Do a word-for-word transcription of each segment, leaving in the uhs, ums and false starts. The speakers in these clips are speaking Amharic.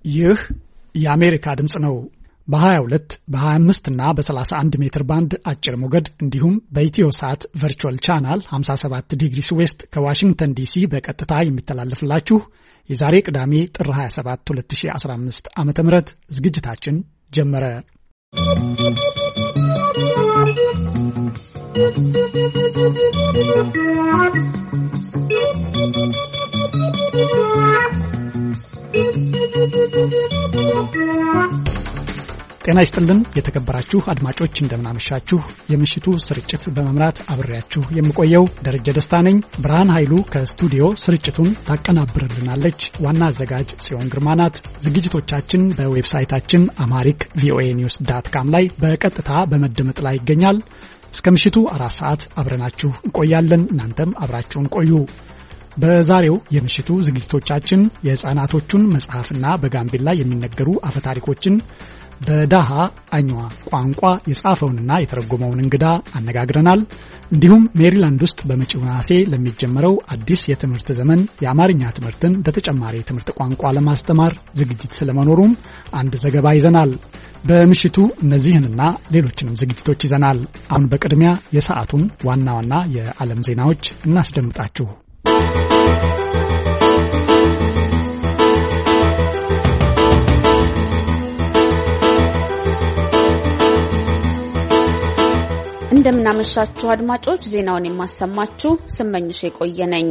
ይህ የአሜሪካ ድምጽ ነው። በ22 በ25 እና በ31 ሜትር ባንድ አጭር ሞገድ እንዲሁም በኢትዮ ሳት ቨርቹዋል ቻናል ሃምሳ ሰባት ዲግሪስ ዌስት ከዋሽንግተን ዲሲ በቀጥታ የሚተላለፍላችሁ የዛሬ ቅዳሜ ጥር ሃያ ሰባት ሁለት ሺህ አስራ አምስት ዓመተ ምህረት ዝግጅታችን ጀመረ። ጤና ይስጥልን የተከበራችሁ አድማጮች እንደምናመሻችሁ። የምሽቱ ስርጭት በመምራት አብሬያችሁ የምቆየው ደረጀ ደስታ ነኝ። ብርሃን ኃይሉ ከስቱዲዮ ስርጭቱን ታቀናብርልናለች። ዋና አዘጋጅ ጽዮን ግርማ ናት። ዝግጅቶቻችን በዌብሳይታችን አማሪክ ቪኦኤ ኒውስ ዶት ኮም ላይ በቀጥታ በመደመጥ ላይ ይገኛል። እስከ ምሽቱ አራት ሰዓት አብረናችሁ እንቆያለን። እናንተም አብራችሁን ቆዩ። በዛሬው የምሽቱ ዝግጅቶቻችን የህፃናቶቹን መጽሐፍና በጋምቤላ የሚነገሩ አፈታሪኮችን በዳሃ አኝዋ ቋንቋ የጻፈውንና የተረጎመውን እንግዳ አነጋግረናል። እንዲሁም ሜሪላንድ ውስጥ በመጪው ነሐሴ ለሚጀምረው አዲስ የትምህርት ዘመን የአማርኛ ትምህርትን በተጨማሪ የትምህርት ቋንቋ ለማስተማር ዝግጅት ስለመኖሩም አንድ ዘገባ ይዘናል። በምሽቱ እነዚህንና ሌሎችንም ዝግጅቶች ይዘናል። አሁን በቅድሚያ የሰዓቱን ዋና ዋና የዓለም ዜናዎች እናስደምጣችሁ። እንደምናመሻችሁ አድማጮች፣ ዜናውን የማሰማችሁ ስመኝሽ የቆየነኝ።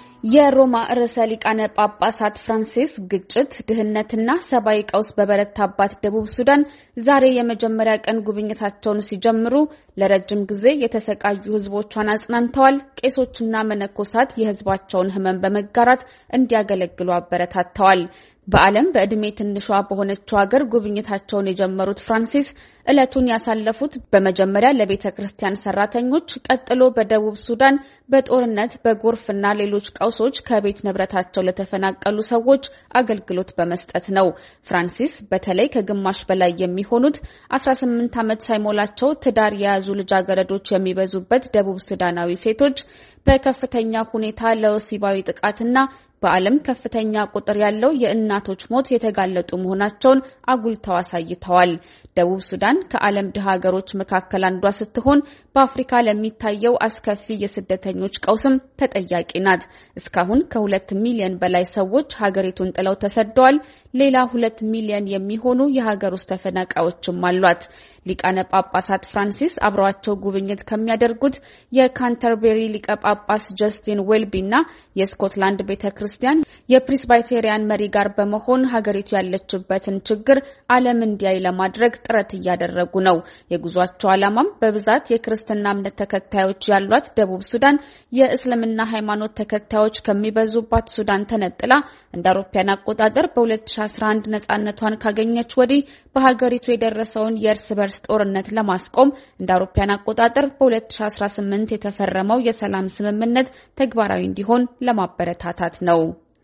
የሮማ ርዕሰ ሊቃነ ጳጳሳት ፍራንሲስ ግጭት፣ ድህነትና ሰብአዊ ቀውስ በበረታባት ደቡብ ሱዳን ዛሬ የመጀመሪያ ቀን ጉብኝታቸውን ሲጀምሩ ለረጅም ጊዜ የተሰቃዩ ህዝቦቿን አጽናንተዋል። ቄሶችና መነኮሳት የህዝባቸውን ህመም በመጋራት እንዲያገለግሉ አበረታተዋል። በዓለም በእድሜ ትንሿ በሆነችው ሀገር ጉብኝታቸውን የጀመሩት ፍራንሲስ ዕለቱን ያሳለፉት በመጀመሪያ ለቤተ ክርስቲያን ሰራተኞች፣ ቀጥሎ በደቡብ ሱዳን በጦርነት በጎርፍና ሌሎች ቀውሶች ከቤት ንብረታቸው ለተፈናቀሉ ሰዎች አገልግሎት በመስጠት ነው። ፍራንሲስ በተለይ ከግማሽ በላይ የሚሆኑት አስራ ስምንት ዓመት ሳይሞላቸው ትዳር የያዙ ልጃገረዶች የሚበዙበት ደቡብ ሱዳናዊ ሴቶች በከፍተኛ ሁኔታ ለወሲባዊ ጥቃትና በዓለም ከፍተኛ ቁጥር ያለው የእናቶች ሞት የተጋለጡ መሆናቸውን አጉልተው አሳይተዋል። ደቡብ ሱዳን ከዓለም ድሃ ሀገሮች መካከል አንዷ ስትሆን በአፍሪካ ለሚታየው አስከፊ የስደተኞች ቀውስም ተጠያቂ ናት። እስካሁን ከሁለት ሚሊዮን በላይ ሰዎች ሀገሪቱን ጥለው ተሰደዋል። ሌላ ሁለት ሚሊዮን የሚሆኑ የሀገር ውስጥ ተፈናቃዮችም አሏት። ሊቃነ ጳጳሳት ፍራንሲስ አብረዋቸው ጉብኝት ከሚያደርጉት የካንተርቤሪ ሊቀ ጳጳስ ጀስቲን ዌልቢና የስኮትላንድ ቤተ ክርስቲያን የፕሬስባይቴሪያን መሪ ጋር በመሆን ሀገሪቱ ያለችበትን ችግር ዓለም እንዲያይ ለማድረግ ጥረት እያደረጉ ነው። የጉዟቸው ዓላማም በብዛት የክርስትና እምነት ተከታዮች ያሏት ደቡብ ሱዳን የእስልምና ሃይማኖት ተከታዮች ከሚበዙባት ሱዳን ተነጥላ እንደ አውሮፓውያን አቆጣጠር በሁለት ሺህ አስራ አንድ ነጻነቷን ካገኘች ወዲህ በሀገሪቱ የደረሰውን የእርስ በርስ ጦርነት ለማስቆም እንደ አውሮፓውያን አቆጣጠር በሁለት ሺህ አስራ ስምንት የተፈረመው የሰላም ስምምነት ተግባራዊ እንዲሆን ለማበረታታት ነው።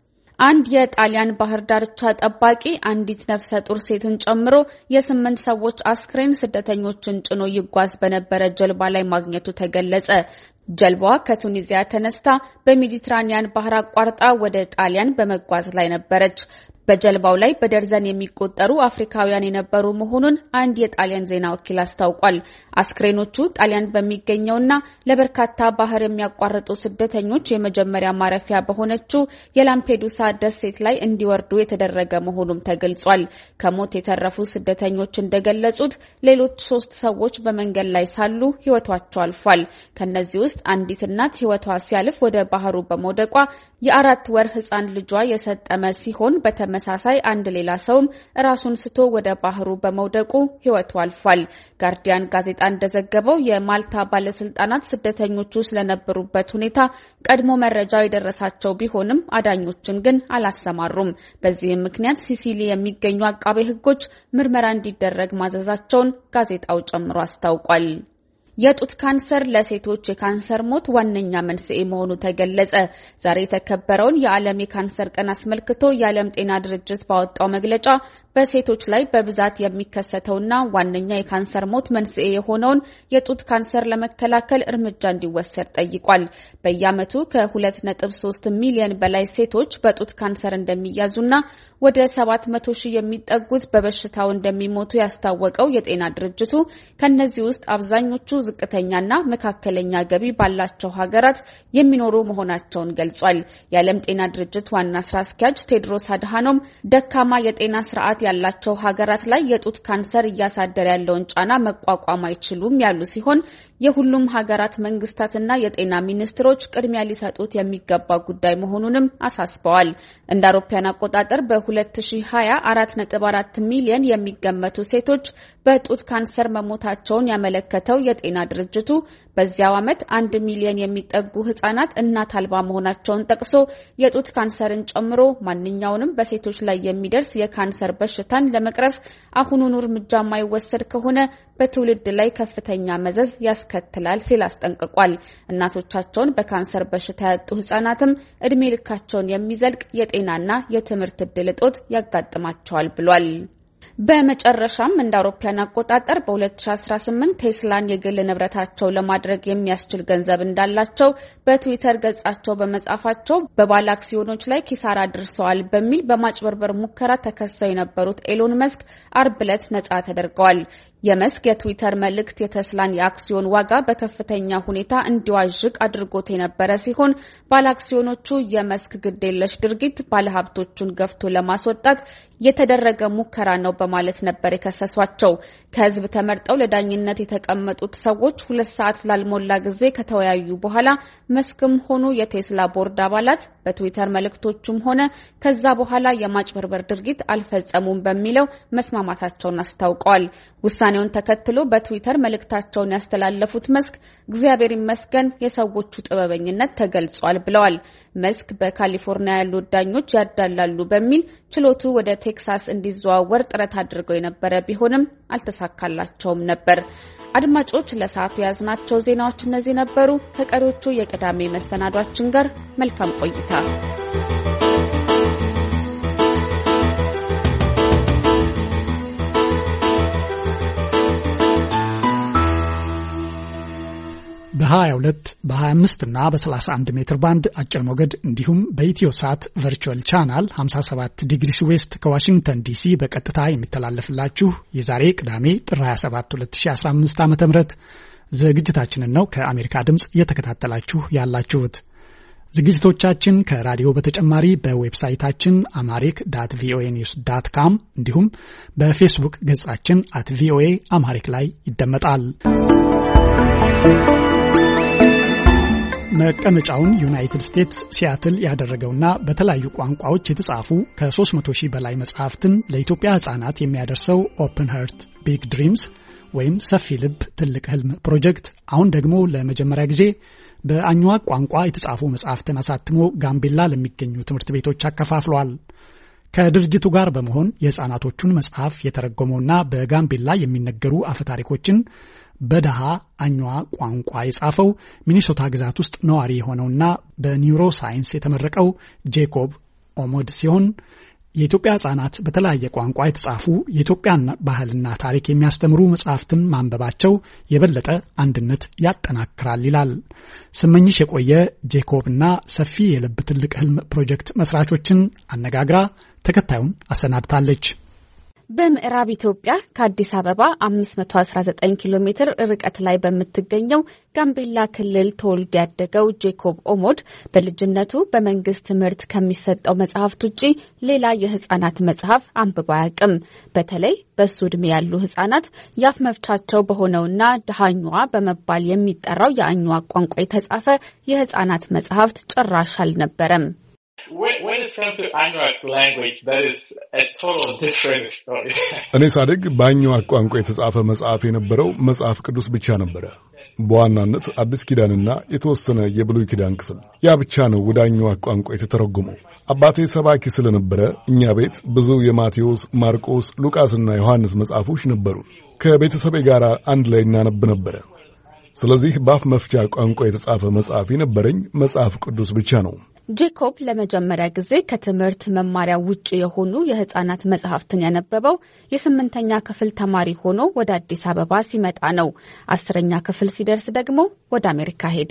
አንድ የጣሊያን ባህር ዳርቻ ጠባቂ አንዲት ነፍሰ ጡር ሴትን ጨምሮ የስምንት ሰዎች አስክሬን ስደተኞችን ጭኖ ይጓዝ በነበረ ጀልባ ላይ ማግኘቱ ተገለጸ። ጀልባዋ ከቱኒዚያ ተነስታ በሜዲትራኒያን ባህር አቋርጣ ወደ ጣሊያን በመጓዝ ላይ ነበረች። በጀልባው ላይ በደርዘን የሚቆጠሩ አፍሪካውያን የነበሩ መሆኑን አንድ የጣሊያን ዜና ወኪል አስታውቋል። አስክሬኖቹ ጣሊያን በሚገኘውና ለበርካታ ባህር የሚያቋርጡ ስደተኞች የመጀመሪያ ማረፊያ በሆነችው የላምፔዱሳ ደሴት ላይ እንዲወርዱ የተደረገ መሆኑም ተገልጿል። ከሞት የተረፉ ስደተኞች እንደገለጹት ሌሎች ሶስት ሰዎች በመንገድ ላይ ሳሉ ሕይወታቸው አልፏል። ከነዚህ ውስጥ አንዲት እናት ሕይወቷ ሲያልፍ ወደ ባህሩ በመውደቋ የአራት ወር ህፃን ልጇ የሰጠመ ሲሆን በተመሳሳይ አንድ ሌላ ሰውም ራሱን ስቶ ወደ ባህሩ በመውደቁ ሕይወቱ አልፏል። ጋርዲያን ጋዜጣ እንደዘገበው የማልታ ባለስልጣናት ስደተኞቹ ስለነበሩበት ሁኔታ ቀድሞ መረጃው የደረሳቸው ቢሆንም አዳኞችን ግን አላሰማሩም። በዚህም ምክንያት ሲሲሊ የሚገኙ አቃቤ ሕጎች ምርመራ እንዲደረግ ማዘዛቸውን ጋዜጣው ጨምሮ አስታውቋል። የጡት ካንሰር ለሴቶች የካንሰር ሞት ዋነኛ መንስኤ መሆኑ ተገለጸ። ዛሬ የተከበረውን የዓለም የካንሰር ቀን አስመልክቶ የዓለም ጤና ድርጅት ባወጣው መግለጫ በሴቶች ላይ በብዛት የሚከሰተውና ዋነኛ የካንሰር ሞት መንስኤ የሆነውን የጡት ካንሰር ለመከላከል እርምጃ እንዲወሰድ ጠይቋል። በየዓመቱ ከሁለት ነጥብ ሶስት ሚሊዮን በላይ ሴቶች በጡት ካንሰር እንደሚያዙና ወደ ሰባት መቶ ሺህ የሚጠጉት በበሽታው እንደሚሞቱ ያስታወቀው የጤና ድርጅቱ ከነዚህ ውስጥ አብዛኞቹ ዝቅተኛና መካከለኛ ገቢ ባላቸው ሀገራት የሚኖሩ መሆናቸውን ገልጿል። የዓለም ጤና ድርጅት ዋና ስራ አስኪያጅ ቴድሮስ አድሃኖም ደካማ የጤና ስርዓት ያላቸው ሀገራት ላይ የጡት ካንሰር እያሳደረ ያለውን ጫና መቋቋም አይችሉም ያሉ ሲሆን የሁሉም ሀገራት መንግስታትና የጤና ሚኒስትሮች ቅድሚያ ሊሰጡት የሚገባ ጉዳይ መሆኑንም አሳስበዋል። እንደ አውሮፓውያን አቆጣጠር በሁለት ሺህ ሀያ አራት ነጥብ አራት ሚሊዮን የሚገመቱ ሴቶች በጡት ካንሰር መሞታቸውን ያመለከተው የጤና ድርጅቱ በዚያው ዓመት አንድ ሚሊዮን የሚጠጉ ህጻናት እናት አልባ መሆናቸውን ጠቅሶ የጡት ካንሰርን ጨምሮ ማንኛውንም በሴቶች ላይ የሚደርስ የካንሰር በሽታን ለመቅረፍ አሁኑኑ እርምጃ የማይወሰድ ከሆነ በትውልድ ላይ ከፍተኛ መዘዝ ያስከትላል ሲል አስጠንቅቋል። እናቶቻቸውን በካንሰር በሽታ ያጡ ህጻናትም እድሜ ልካቸውን የሚዘልቅ የጤናና የትምህርት ዕድል እጦት ያጋጥማቸዋል ብሏል። በመጨረሻም እንደ አውሮፓውያን አቆጣጠር በሁለት ሺህ አስራ ስምንት ቴስላን የግል ንብረታቸው ለማድረግ የሚያስችል ገንዘብ እንዳላቸው በትዊተር ገጻቸው በመጻፋቸው በባለ አክሲዮኖች ላይ ኪሳራ አድርሰዋል በሚል በማጭበርበር ሙከራ ተከሰው የነበሩት ኤሎን መስክ አርብ ዕለት ነጻ ተደርገዋል። የመስክ የትዊተር መልእክት የቴስላን የአክሲዮን ዋጋ በከፍተኛ ሁኔታ እንዲዋዥቅ አድርጎት የነበረ ሲሆን ባለአክሲዮኖቹ የመስክ ግዴለሽ ድርጊት ባለሀብቶቹን ገፍቶ ለማስወጣት የተደረገ ሙከራ ነው በማለት ነበር የከሰሷቸው። ከህዝብ ተመርጠው ለዳኝነት የተቀመጡት ሰዎች ሁለት ሰዓት ላልሞላ ጊዜ ከተወያዩ በኋላ መስክም ሆኑ የቴስላ ቦርድ አባላት በትዊተር መልእክቶቹም ሆነ ከዛ በኋላ የማጭበርበር ድርጊት አልፈጸሙም በሚለው መስማማታቸውን አስታውቀዋል። ውሳኔውን ተከትሎ በትዊተር መልእክታቸውን ያስተላለፉት መስክ እግዚአብሔር ይመስገን የሰዎቹ ጥበበኝነት ተገልጿል ብለዋል። መስክ በካሊፎርኒያ ያሉ ዳኞች ያዳላሉ በሚል ችሎቱ ወደ ቴክሳስ እንዲዘዋወር ጥረት አድርገው የነበረ ቢሆንም አልተሳካላቸውም ነበር። አድማጮች ለሰዓቱ ያዝናቸው ዜናዎች እነዚህ ነበሩ። ከቀሪዎቹ የቅዳሜ መሰናዷችን ጋር መልካም ቆይታ። በሀያ ሁለት በሀያ አምስት እና በ31 ሜትር ባንድ አጭር ሞገድ እንዲሁም በኢትዮሳት ቨርቹዋል ቻናል ሃምሳ ሰባት ዲግሪስ ዌስት ከዋሽንግተን ዲሲ በቀጥታ የሚተላለፍላችሁ የዛሬ ቅዳሜ ጥር ሃያ ሰባት ሁለት ሺህ አስራ አምስት ዓ.ም ዝግጅታችንን ነው ከአሜሪካ ድምጽ እየተከታተላችሁ ያላችሁት። ዝግጅቶቻችን ከራዲዮ በተጨማሪ በዌብሳይታችን አማሪክ ዳት ቪኦኤ ኒውስ ዳት ካም እንዲሁም በፌስቡክ ገጻችን አት ቪኦኤ አማሪክ ላይ ይደመጣል። መቀመጫውን ዩናይትድ ስቴትስ ሲያትል ያደረገውና በተለያዩ ቋንቋዎች የተጻፉ ከ300 ሺህ በላይ መጽሐፍትን ለኢትዮጵያ ሕፃናት የሚያደርሰው ኦፕን ሃርት ቢግ ድሪምስ ወይም ሰፊ ልብ ትልቅ ህልም ፕሮጀክት አሁን ደግሞ ለመጀመሪያ ጊዜ በአኝዋክ ቋንቋ የተጻፉ መጽሐፍትን አሳትሞ ጋምቤላ ለሚገኙ ትምህርት ቤቶች አከፋፍሏል። ከድርጅቱ ጋር በመሆን የሕፃናቶቹን መጽሐፍ የተረጎመውና በጋምቤላ የሚነገሩ አፈታሪኮችን በደሃ አኝዋ ቋንቋ የጻፈው ሚኒሶታ ግዛት ውስጥ ነዋሪ የሆነውና በኒውሮ ሳይንስ የተመረቀው ጄኮብ ኦሞድ ሲሆን የኢትዮጵያ ሕፃናት በተለያየ ቋንቋ የተጻፉ የኢትዮጵያን ባህልና ታሪክ የሚያስተምሩ መጽሐፍትን ማንበባቸው የበለጠ አንድነት ያጠናክራል ይላል። ስመኝሽ የቆየ ጄኮብና ሰፊ የልብ ትልቅ ህልም ፕሮጀክት መስራቾችን አነጋግራ ተከታዩን አሰናድታለች። በምዕራብ ኢትዮጵያ ከአዲስ አበባ አምስት መቶ አስራ ዘጠኝ ኪሎ ሜትር ርቀት ላይ በምትገኘው ጋምቤላ ክልል ተወልዶ ያደገው ጄኮብ ኦሞድ በልጅነቱ በመንግስት ትምህርት ከሚሰጠው መጽሐፍት ውጪ ሌላ የህፃናት መጽሐፍ አንብቦ አያውቅም። በተለይ በሱ ዕድሜ ያሉ ህፃናት ያፍ መፍቻቸው በሆነውና ደሃኛዋ በመባል የሚጠራው የአኝዋ ቋንቋ የተጻፈ የህፃናት መጽሐፍት ጭራሽ አልነበረም። When it comes to Anuak language, that is a total different story. እኔ ሳድግ በአኝዋክ ቋንቋ የተጻፈ መጽሐፍ የነበረው መጽሐፍ ቅዱስ ብቻ ነበረ። በዋናነት አዲስ ኪዳንና የተወሰነ የብሉይ ኪዳን ክፍል። ያ ብቻ ነው ወደ አኝዋክ ቋንቋ የተተረጎመው። አባቴ ሰባኪ ስለነበረ እኛ ቤት ብዙ የማቴዎስ፣ ማርቆስ፣ ሉቃስና ዮሐንስ መጽሐፎች ነበሩ። ከቤተሰቤ ጋር አንድ ላይ እናነብ ነበረ። ስለዚህ በአፍ መፍቻ ቋንቋ የተጻፈ መጽሐፍ የነበረኝ መጽሐፍ ቅዱስ ብቻ ነው። ጄኮብ ለመጀመሪያ ጊዜ ከትምህርት መማሪያ ውጪ የሆኑ የህፃናት መጽሐፍትን ያነበበው የስምንተኛ ክፍል ተማሪ ሆኖ ወደ አዲስ አበባ ሲመጣ ነው። አስረኛ ክፍል ሲደርስ ደግሞ ወደ አሜሪካ ሄደ።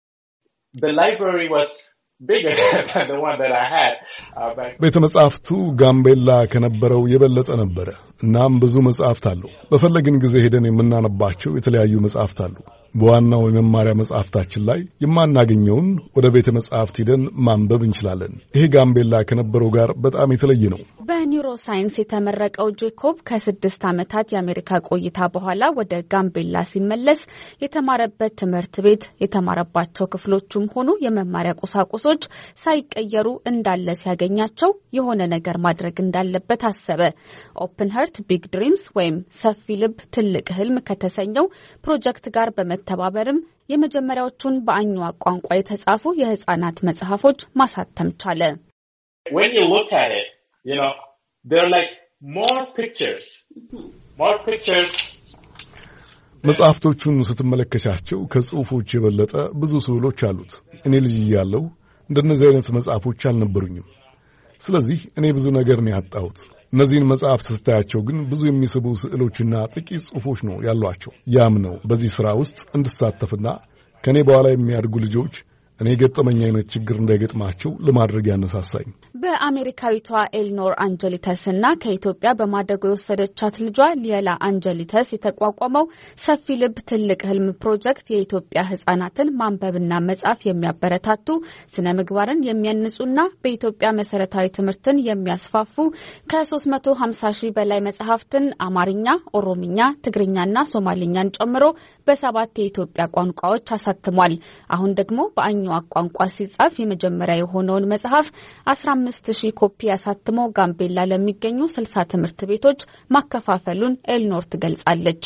ቤተ መጻሕፍቱ ጋምቤላ ከነበረው የበለጠ ነበረ። እናም ብዙ መጽሐፍት አሉ። በፈለግን ጊዜ ሄደን የምናነባቸው የተለያዩ መጽሐፍት አሉ። በዋናው የመማሪያ መጽሐፍታችን ላይ የማናገኘውን ወደ ቤተ መጻሕፍት ሄደን ማንበብ እንችላለን። ይሄ ጋምቤላ ከነበረው ጋር በጣም የተለየ ነው። በኒውሮ ሳይንስ የተመረቀው ጄኮብ ከስድስት ዓመታት የአሜሪካ ቆይታ በኋላ ወደ ጋምቤላ ሲመለስ የተማረበት ትምህርት ቤት የተማረባቸው ክፍሎቹም ሆኑ የመማሪያ ቁሳቁሶች ሳይቀየሩ እንዳለ ሲያገኛቸው የሆነ ነገር ማድረግ እንዳለበት አሰበ። ኦፕን ሀርት ቢግ ድሪምስ ወይም ሰፊ ልብ ትልቅ ህልም ከተሰኘው ፕሮጀክት ጋር በመተባበርም የመጀመሪያዎቹን በአኝዋ ቋንቋ የተጻፉ የህፃናት መጽሐፎች ማሳተም ቻለ። When you look at it, you know, there are like more pictures, more pictures. መጽሐፍቶቹን ስትመለከቻቸው ከጽሑፎች የበለጠ ብዙ ስዕሎች አሉት። እኔ ልጅ እያለሁ እንደነዚህ አይነት መጽሐፎች አልነበሩኝም። ስለዚህ እኔ ብዙ ነገር ነው ያጣሁት። እነዚህን መጽሐፍት ስታያቸው ግን ብዙ የሚስቡ ስዕሎችና ጥቂት ጽሑፎች ነው ያሏቸው። ያም ነው በዚህ ሥራ ውስጥ እንድሳተፍና ከኔ በኋላ የሚያድጉ ልጆች እኔ ገጠመኝ አይነት ችግር እንዳይገጥማቸው ለማድረግ ያነሳሳኝ። በአሜሪካዊቷ ኤልኖር አንጀሊተስና ከኢትዮጵያ በማደጎ የወሰደቻት ልጇ ሊያላ አንጀሊተስ የተቋቋመው ሰፊ ልብ ትልቅ ህልም ፕሮጀክት የኢትዮጵያ ህጻናትን ማንበብና መጻፍ የሚያበረታቱ ስነ ምግባርን የሚያንጹና በኢትዮጵያ መሰረታዊ ትምህርትን የሚያስፋፉ ከሶስት መቶ ሃምሳ ሺህ በላይ መጽሐፍትን አማርኛ፣ ኦሮምኛ፣ ትግርኛና ሶማሊኛን ጨምሮ በሰባት የኢትዮጵያ ቋንቋዎች አሳትሟል። አሁን ደግሞ በአኝዋ ቋንቋ ሲጻፍ የመጀመሪያ የሆነውን መጽሐፍ አስራ አምስት ሺህ ኮፒ ያሳትሞ ጋምቤላ ለሚገኙ ስልሳ ትምህርት ቤቶች ማከፋፈሉን ኤልኖር ትገልጻለች።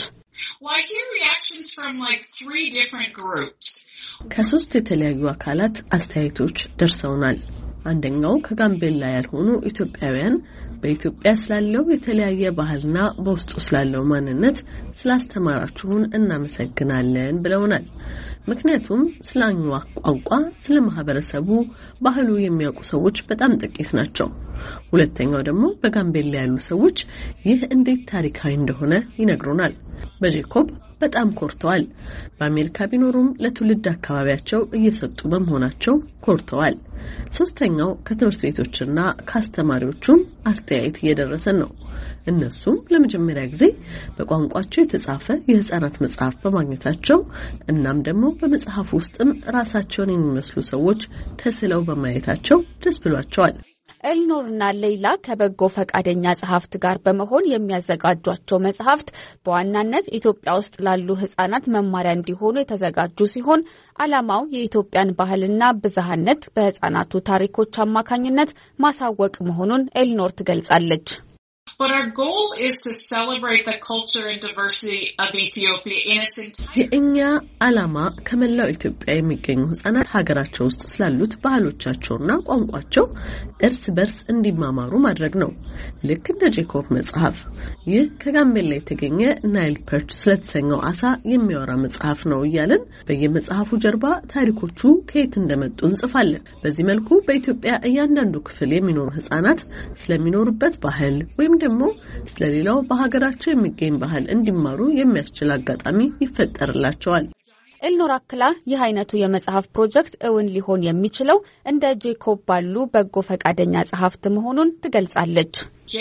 ከሶስት የተለያዩ አካላት አስተያየቶች ደርሰውናል። አንደኛው ከጋምቤላ ያልሆኑ ኢትዮጵያውያን በኢትዮጵያ ስላለው የተለያየ ባህልና በውስጡ ስላለው ማንነት ስላስተማራችሁን እናመሰግናለን ብለውናል። ምክንያቱም ስለ አኝዋ ቋንቋ ስለ ማህበረሰቡ ባህሉ የሚያውቁ ሰዎች በጣም ጥቂት ናቸው። ሁለተኛው ደግሞ በጋምቤላ ያሉ ሰዎች ይህ እንዴት ታሪካዊ እንደሆነ ይነግሩናል። በጄኮብ በጣም ኮርተዋል። በአሜሪካ ቢኖሩም ለትውልድ አካባቢያቸው እየሰጡ በመሆናቸው ኮርተዋል። ሶስተኛው ከትምህርት ቤቶችና ከአስተማሪዎቹም አስተያየት እየደረሰን ነው። እነሱም ለመጀመሪያ ጊዜ በቋንቋቸው የተጻፈ የህፃናት መጽሐፍ በማግኘታቸው እናም ደግሞ በመጽሐፍ ውስጥም ራሳቸውን የሚመስሉ ሰዎች ተስለው በማየታቸው ደስ ብሏቸዋል። ኤልኖርና ሌይላ ከበጎ ፈቃደኛ ጸሐፍት ጋር በመሆን የሚያዘጋጇቸው መጽሐፍት በዋናነት ኢትዮጵያ ውስጥ ላሉ ህጻናት መማሪያ እንዲሆኑ የተዘጋጁ ሲሆን ዓላማው የኢትዮጵያን ባህልና ብዝሃነት በህጻናቱ ታሪኮች አማካኝነት ማሳወቅ መሆኑን ኤልኖር ትገልጻለች። But our goal is to celebrate the culture and diversity of Ethiopia in its entirety. የእኛ ዓላማ ከመላው ኢትዮጵያ የሚገኙ ህጻናት ሀገራቸው ውስጥ ስላሉት ባህሎቻቸውና ቋንቋቸው እርስ በርስ እንዲማማሩ ማድረግ ነው። ልክ እንደ ጄኮብ መጽሐፍ ይህ ከጋምቤላ የተገኘ ናይል ፐርች ስለተሰኘው አሳ የሚያወራ መጽሐፍ ነው እያልን በየመጽሐፉ ጀርባ ታሪኮቹ ከየት እንደመጡ እንጽፋለን። በዚህ መልኩ በኢትዮጵያ እያንዳንዱ ክፍል የሚኖሩ ህጻናት ስለሚኖሩበት ባህል ወይም ደግሞ ስለሌላው በሀገራቸው የሚገኝ ባህል እንዲማሩ የሚያስችል አጋጣሚ ይፈጠርላቸዋል። ኤልኖር አክላ ይህ አይነቱ የመጽሐፍ ፕሮጀክት እውን ሊሆን የሚችለው እንደ ጄኮብ ባሉ በጎ ፈቃደኛ ጸሐፍት መሆኑን ትገልጻለች።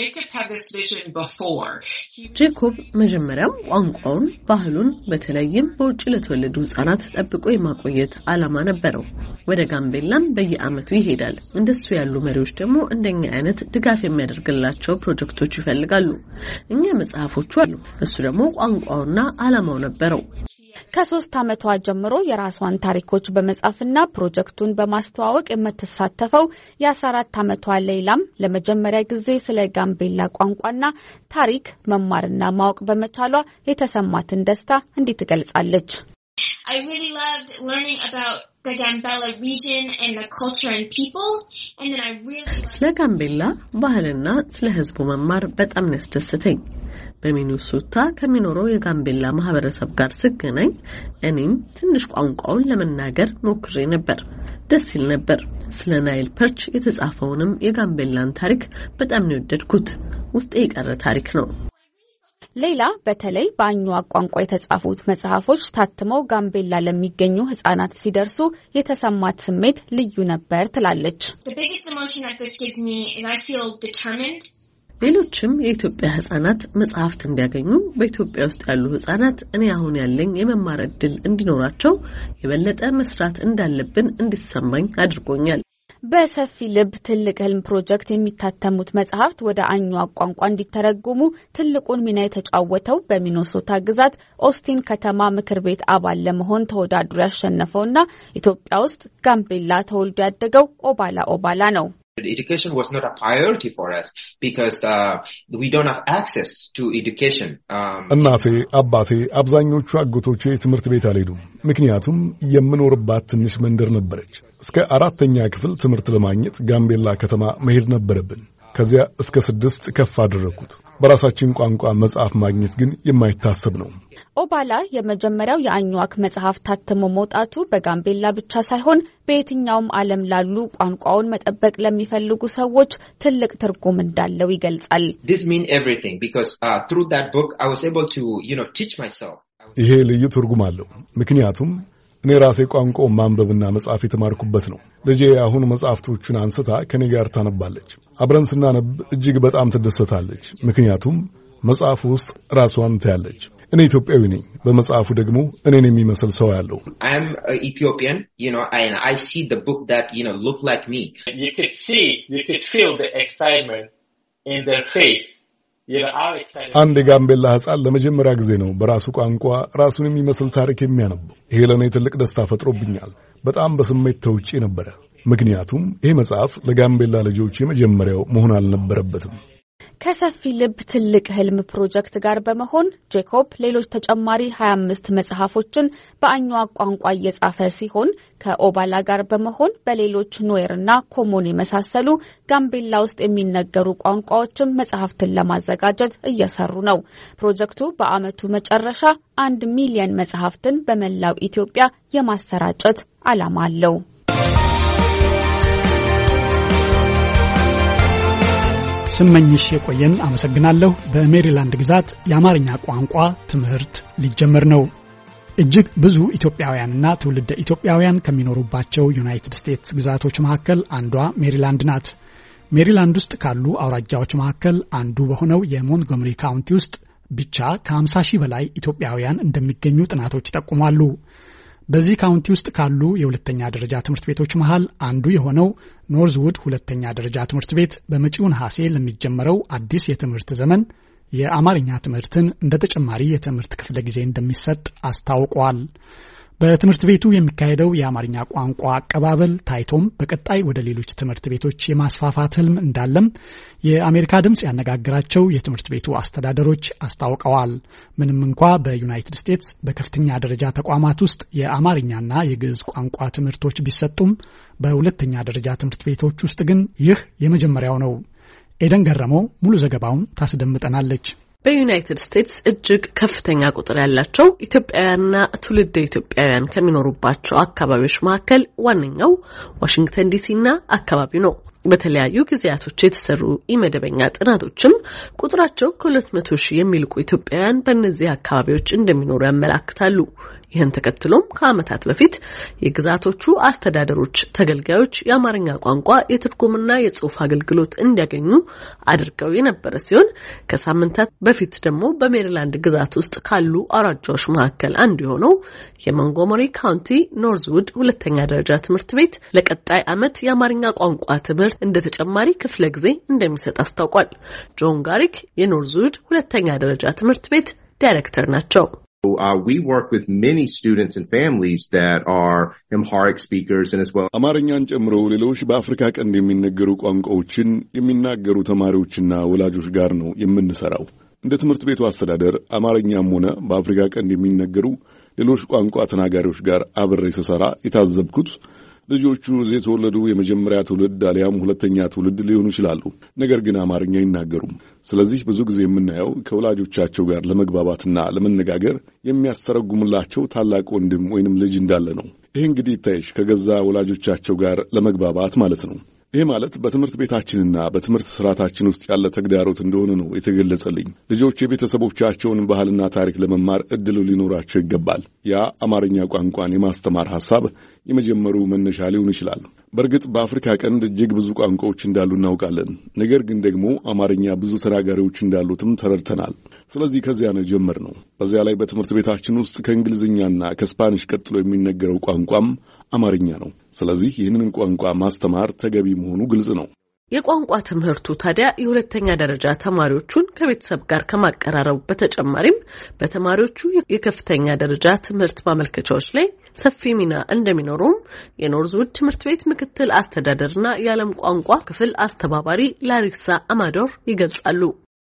ጄኮብ መጀመሪያም ቋንቋውን፣ ባህሉን በተለይም በውጭ ለተወለዱ ህጻናት ጠብቆ የማቆየት ዓላማ ነበረው። ወደ ጋምቤላም በየዓመቱ ይሄዳል። እንደሱ ያሉ መሪዎች ደግሞ እንደኛ አይነት ድጋፍ የሚያደርግላቸው ፕሮጀክቶች ይፈልጋሉ። እኛ መጽሐፎቹ አሉ፣ እሱ ደግሞ ቋንቋውና ዓላማው ነበረው። ከሶስት ዓመቷ ጀምሮ የራሷን ታሪኮች በመጻፍና ፕሮጀክቱን በማስተዋወቅ የምትሳተፈው የአስራ አራት ዓመቷ ሌይላም ለመጀመሪያ ጊዜ ስለ ጋምቤላ ቋንቋና ታሪክ መማርና ማወቅ በመቻሏ የተሰማትን ደስታ እንዲህ ትገልጻለች። I really loved learning about the Gambella region and the culture and people, and then I really ስለ ጋምቤላ ባህልና ስለ ህዝቡ መማር በጣም ያስደስተኝ። በሚኒሶታ ከሚኖረው የጋምቤላ ማህበረሰብ ጋር ስገናኝ እኔም ትንሽ ቋንቋውን ለመናገር ሞክሬ ነበር። ደስ ይል ነበር። ስለ ናይል ፐርች የተጻፈውንም የጋምቤላን ታሪክ በጣም ነው የወደድኩት። ውስጤ የቀረ ታሪክ ነው። ሌላ በተለይ በአኝዋክ ቋንቋ የተጻፉት መጽሐፎች ታትመው ጋምቤላ ለሚገኙ ህፃናት ሲደርሱ የተሰማት ስሜት ልዩ ነበር ትላለች። The biggest emotion that this gives me is I feel determined. ሌሎችም የኢትዮጵያ ህፃናት መጽሐፍት እንዲያገኙ በኢትዮጵያ ውስጥ ያሉ ህፃናት እኔ አሁን ያለኝ የመማር ዕድል እንዲኖራቸው የበለጠ መስራት እንዳለብን እንዲሰማኝ አድርጎኛል። በሰፊ ልብ ትልቅ ህልም ፕሮጀክት የሚታተሙት መጽሐፍት ወደ አኝዋክ ቋንቋ እንዲተረጉሙ ትልቁን ሚና የተጫወተው በሚኒሶታ ግዛት ኦስቲን ከተማ ምክር ቤት አባል ለመሆን ተወዳድሮ ያሸነፈውና ኢትዮጵያ ውስጥ ጋምቤላ ተወልዶ ያደገው ኦባላ ኦባላ ነው። Education was not a priority for us because uh, we don't have access to education. እናቴ አባቴ አብዛኞቹ አጎቶቼ ትምህርት ቤት አልሄዱም። ምክንያቱም የምኖርባት ትንሽ መንደር ነበረች። እስከ አራተኛ ክፍል ትምህርት ለማግኘት ጋምቤላ ከተማ መሄድ ነበረብን። ከዚያ እስከ ስድስት ከፍ አደረኩት። በራሳችን ቋንቋ መጽሐፍ ማግኘት ግን የማይታሰብ ነው። ኦባላ የመጀመሪያው የአኝዋክ መጽሐፍ ታትሞ መውጣቱ በጋምቤላ ብቻ ሳይሆን በየትኛውም ዓለም ላሉ ቋንቋውን መጠበቅ ለሚፈልጉ ሰዎች ትልቅ ትርጉም እንዳለው ይገልጻል። This means everything because uh, through that book I was able to, you know, teach myself. ይሄ ልዩ ትርጉም አለው። ምክንያቱም እኔ ራሴ ቋንቋው ማንበብና መጻፍ የተማርኩበት ነው። ልጄ አሁን መጽሐፍቶቹን አንስታ ከኔ ጋር ታነባለች። አብረን ስናነብ እጅግ በጣም ትደሰታለች። ምክንያቱም መጽሐፉ ውስጥ ራሷን ታያለች። እኔ ኢትዮጵያዊ ነኝ። በመጽሐፉ ደግሞ እኔን የሚመስል ሰው ያለው I am uh, Ethiopian, you know, and I see the book that, you know, look like me. You could see, you could feel the excitement in their face. You know, our excitement. አንድ የጋምቤላ ህፃን ለመጀመሪያ ጊዜ ነው በራሱ ቋንቋ ራሱን የሚመስል ታሪክ የሚያነበው። ይሄ ለኔ ትልቅ ደስታ ፈጥሮብኛል። በጣም በስሜት ተውጬ ነበር። ምክንያቱም ይሄ መጽሐፍ ለጋምቤላ ልጆች የመጀመሪያው መሆን አልነበረበትም። ከሰፊ ልብ ትልቅ ህልም ፕሮጀክት ጋር በመሆን ጄኮብ ሌሎች ተጨማሪ ሀያ አምስት መጽሐፎችን በአኝዋክ ቋንቋ እየጻፈ ሲሆን ከኦባላ ጋር በመሆን በሌሎች ኑዌርና ኮሞን የመሳሰሉ ጋምቤላ ውስጥ የሚነገሩ ቋንቋዎችን መጽሐፍትን ለማዘጋጀት እየሰሩ ነው። ፕሮጀክቱ በአመቱ መጨረሻ አንድ ሚሊዮን መጽሐፍትን በመላው ኢትዮጵያ የማሰራጨት ዓላማ አለው። ስመኝሽ የቆየን አመሰግናለሁ። በሜሪላንድ ግዛት የአማርኛ ቋንቋ ትምህርት ሊጀመር ነው። እጅግ ብዙ ኢትዮጵያውያንና ትውልደ ኢትዮጵያውያን ከሚኖሩባቸው ዩናይትድ ስቴትስ ግዛቶች መካከል አንዷ ሜሪላንድ ናት። ሜሪላንድ ውስጥ ካሉ አውራጃዎች መካከል አንዱ በሆነው የሞንትጎመሪ ካውንቲ ውስጥ ብቻ ከ50 ሺህ በላይ ኢትዮጵያውያን እንደሚገኙ ጥናቶች ይጠቁማሉ። በዚህ ካውንቲ ውስጥ ካሉ የሁለተኛ ደረጃ ትምህርት ቤቶች መሃል አንዱ የሆነው ኖርዝውድ ሁለተኛ ደረጃ ትምህርት ቤት በመጪው ነሐሴ ለሚጀመረው አዲስ የትምህርት ዘመን የአማርኛ ትምህርትን እንደ ተጨማሪ የትምህርት ክፍለ ጊዜ እንደሚሰጥ አስታውቋል። በትምህርት ቤቱ የሚካሄደው የአማርኛ ቋንቋ አቀባበል ታይቶም በቀጣይ ወደ ሌሎች ትምህርት ቤቶች የማስፋፋት ህልም እንዳለም የአሜሪካ ድምጽ ያነጋገራቸው የትምህርት ቤቱ አስተዳደሮች አስታውቀዋል። ምንም እንኳ በዩናይትድ ስቴትስ በከፍተኛ ደረጃ ተቋማት ውስጥ የአማርኛና የግዕዝ ቋንቋ ትምህርቶች ቢሰጡም በሁለተኛ ደረጃ ትምህርት ቤቶች ውስጥ ግን ይህ የመጀመሪያው ነው። ኤደን ገረመው ሙሉ ዘገባውን ታስደምጠናለች። በዩናይትድ ስቴትስ እጅግ ከፍተኛ ቁጥር ያላቸው ኢትዮጵያውያንና ትውልደ ኢትዮጵያውያን ከሚኖሩባቸው አካባቢዎች መካከል ዋነኛው ዋሽንግተን ዲሲና አካባቢው ነው። በተለያዩ ጊዜያቶች የተሰሩ ኢመደበኛ ጥናቶችም ቁጥራቸው ከሁለት መቶ ሺህ የሚልቁ ኢትዮጵያውያን በእነዚህ አካባቢዎች እንደሚኖሩ ያመለክታሉ። ይህን ተከትሎም ከዓመታት በፊት የግዛቶቹ አስተዳደሮች ተገልጋዮች የአማርኛ ቋንቋ የትርጉምና የጽሑፍ አገልግሎት እንዲያገኙ አድርገው የነበረ ሲሆን ከሳምንታት በፊት ደግሞ በሜሪላንድ ግዛት ውስጥ ካሉ አውራጃዎች መካከል አንዱ የሆነው የሞንትጎመሪ ካውንቲ ኖርዝውድ ሁለተኛ ደረጃ ትምህርት ቤት ለቀጣይ ዓመት የአማርኛ ቋንቋ ትምህርት እንደ ተጨማሪ ክፍለ ጊዜ እንደሚሰጥ አስታውቋል። ጆን ጋሪክ የኖርዝውድ ሁለተኛ ደረጃ ትምህርት ቤት ዳይሬክተር ናቸው። Uh, we work with many students and families that are Amharic speakers and as well. አማርኛን ጨምሮ ሌሎች በአፍሪካ ቀንድ የሚነገሩ ቋንቋዎችን የሚናገሩ ተማሪዎችና ወላጆች ጋር ነው የምንሰራው። እንደ ትምህርት ቤቱ አስተዳደር አማርኛም ሆነ በአፍሪካ ቀንድ የሚነገሩ ሌሎች ቋንቋ ተናጋሪዎች ጋር አብሬ ስሰራ የታዘብኩት ልጆቹ እዚህ የተወለዱ የመጀመሪያ ትውልድ አሊያም ሁለተኛ ትውልድ ሊሆኑ ይችላሉ፣ ነገር ግን አማርኛ አይናገሩም። ስለዚህ ብዙ ጊዜ የምናየው ከወላጆቻቸው ጋር ለመግባባትና ለመነጋገር የሚያስተረጉምላቸው ታላቅ ወንድም ወይንም ልጅ እንዳለ ነው። ይህ እንግዲህ ይታይሽ ከገዛ ወላጆቻቸው ጋር ለመግባባት ማለት ነው። ይህ ማለት በትምህርት ቤታችንና በትምህርት ስርዓታችን ውስጥ ያለ ተግዳሮት እንደሆነ ነው የተገለጸልኝ። ልጆች የቤተሰቦቻቸውን ባህልና ታሪክ ለመማር እድሉ ሊኖራቸው ይገባል። ያ አማርኛ ቋንቋን የማስተማር ሐሳብ የመጀመሩ መነሻ ሊሆን ይችላል። በእርግጥ በአፍሪካ ቀንድ እጅግ ብዙ ቋንቋዎች እንዳሉ እናውቃለን። ነገር ግን ደግሞ አማርኛ ብዙ ተናጋሪዎች እንዳሉትም ተረድተናል። ስለዚህ ከዚያ ነው ጀመርነው። በዚያ ላይ በትምህርት ቤታችን ውስጥ ከእንግሊዝኛና ከስፓኒሽ ቀጥሎ የሚነገረው ቋንቋም አማርኛ ነው። ስለዚህ ይህንን ቋንቋ ማስተማር ተገቢ መሆኑ ግልጽ ነው። የቋንቋ ትምህርቱ ታዲያ የሁለተኛ ደረጃ ተማሪዎቹን ከቤተሰብ ጋር ከማቀራረቡ በተጨማሪም በተማሪዎቹ የከፍተኛ ደረጃ ትምህርት ማመልከቻዎች ላይ ሰፊ ሚና እንደሚኖረውም የኖርዝውድ ትምህርት ቤት ምክትል አስተዳደርና የዓለም ቋንቋ ክፍል አስተባባሪ ላሪሳ አማዶር ይገልጻሉ።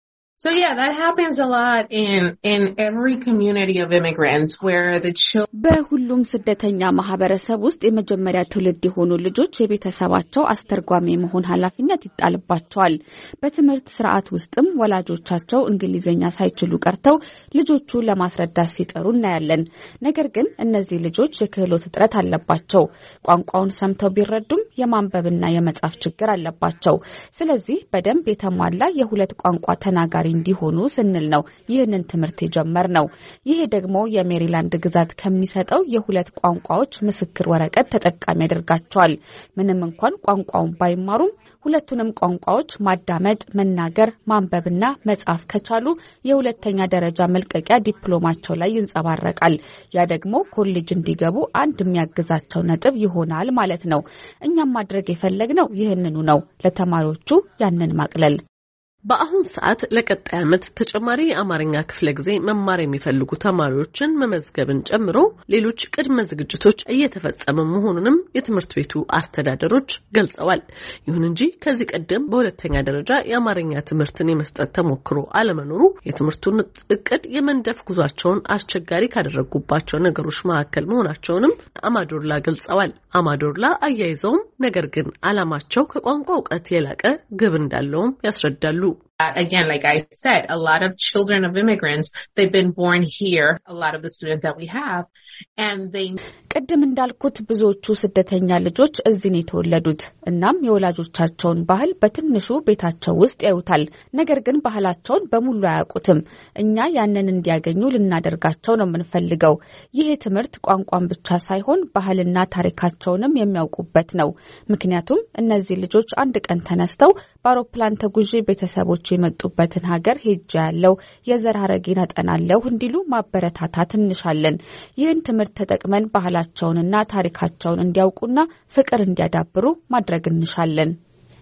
So yeah, that happens a lot in in every community of immigrants where the children በሁሉም ስደተኛ ማህበረሰብ ውስጥ የመጀመሪያ ትውልድ የሆኑ ልጆች የቤተሰባቸው አስተርጓሚ መሆን ኃላፊነት ይጣልባቸዋል። በትምህርት ስርዓት ውስጥም ወላጆቻቸው እንግሊዘኛ ሳይችሉ ቀርተው ልጆቹ ለማስረዳት ሲጠሩ እናያለን። ነገር ግን እነዚህ ልጆች የክህሎት እጥረት አለባቸው። ቋንቋውን ሰምተው ቢረዱም የማንበብና የመጻፍ ችግር አለባቸው። ስለዚህ በደንብ የተሟላ የሁለት ቋንቋ ተናጋሪ እንዲሆኑ ስንል ነው ይህንን ትምህርት የጀመርነው። ይሄ ደግሞ የሜሪላንድ ግዛት ከሚሰጠው የሁለት ቋንቋዎች ምስክር ወረቀት ተጠቃሚ ያደርጋቸዋል። ምንም እንኳን ቋንቋውን ባይማሩም ሁለቱንም ቋንቋዎች ማዳመጥ፣ መናገር፣ ማንበብና መጻፍ ከቻሉ የሁለተኛ ደረጃ መልቀቂያ ዲፕሎማቸው ላይ ይንጸባረቃል። ያ ደግሞ ኮሌጅ እንዲገቡ አንድ የሚያግዛቸው ነጥብ ይሆናል ማለት ነው። እኛም ማድረግ የፈለግነው ይህንኑ ነው፣ ለተማሪዎቹ ያንን ማቅለል። በአሁን ሰዓት ለቀጣይ ዓመት ተጨማሪ የአማርኛ ክፍለ ጊዜ መማር የሚፈልጉ ተማሪዎችን መመዝገብን ጨምሮ ሌሎች ቅድመ ዝግጅቶች እየተፈጸሙ መሆኑንም የትምህርት ቤቱ አስተዳደሮች ገልጸዋል። ይሁን እንጂ ከዚህ ቀደም በሁለተኛ ደረጃ የአማርኛ ትምህርትን የመስጠት ተሞክሮ አለመኖሩ የትምህርቱን እቅድ የመንደፍ ጉዟቸውን አስቸጋሪ ካደረጉባቸው ነገሮች መካከል መሆናቸውንም አማዶርላ ገልጸዋል። አማዶርላ አያይዘውም ነገር ግን ዓላማቸው ከቋንቋ እውቀት የላቀ ግብ እንዳለውም ያስረዳሉ። Again, like I said, a lot of children of immigrants, they've been born here, a lot of the students that we have, and they ቀደም እንዳልኩት ብዙዎቹ ስደተኛ ልጆች እዚህ ነው የተወለዱት። እናም የወላጆቻቸውን ባህል በትንሹ ቤታቸው ውስጥ ያዩታል። ነገር ግን ባህላቸውን በሙሉ አያውቁትም። እኛ ያንን እንዲያገኙ ልናደርጋቸው ነው የምንፈልገው። ይሄ ትምህርት ቋንቋን ብቻ ሳይሆን ባህልና ታሪካቸውንም የሚያውቁበት ነው። ምክንያቱም እነዚህ ልጆች አንድ ቀን ተነስተው በአውሮፕላን ተጉዤ ቤተሰቦች የመጡበትን ሀገር ሄጄ ያለው የዘር ሐረጌን አጠናለሁ እንዲሉ ማበረታታት እንሻለን። ይህን ትምህርት ተጠቅመን ባህላቸውንና ታሪካቸውን እንዲያውቁና ፍቅር እንዲያዳብሩ ማድረግ እንሻለን።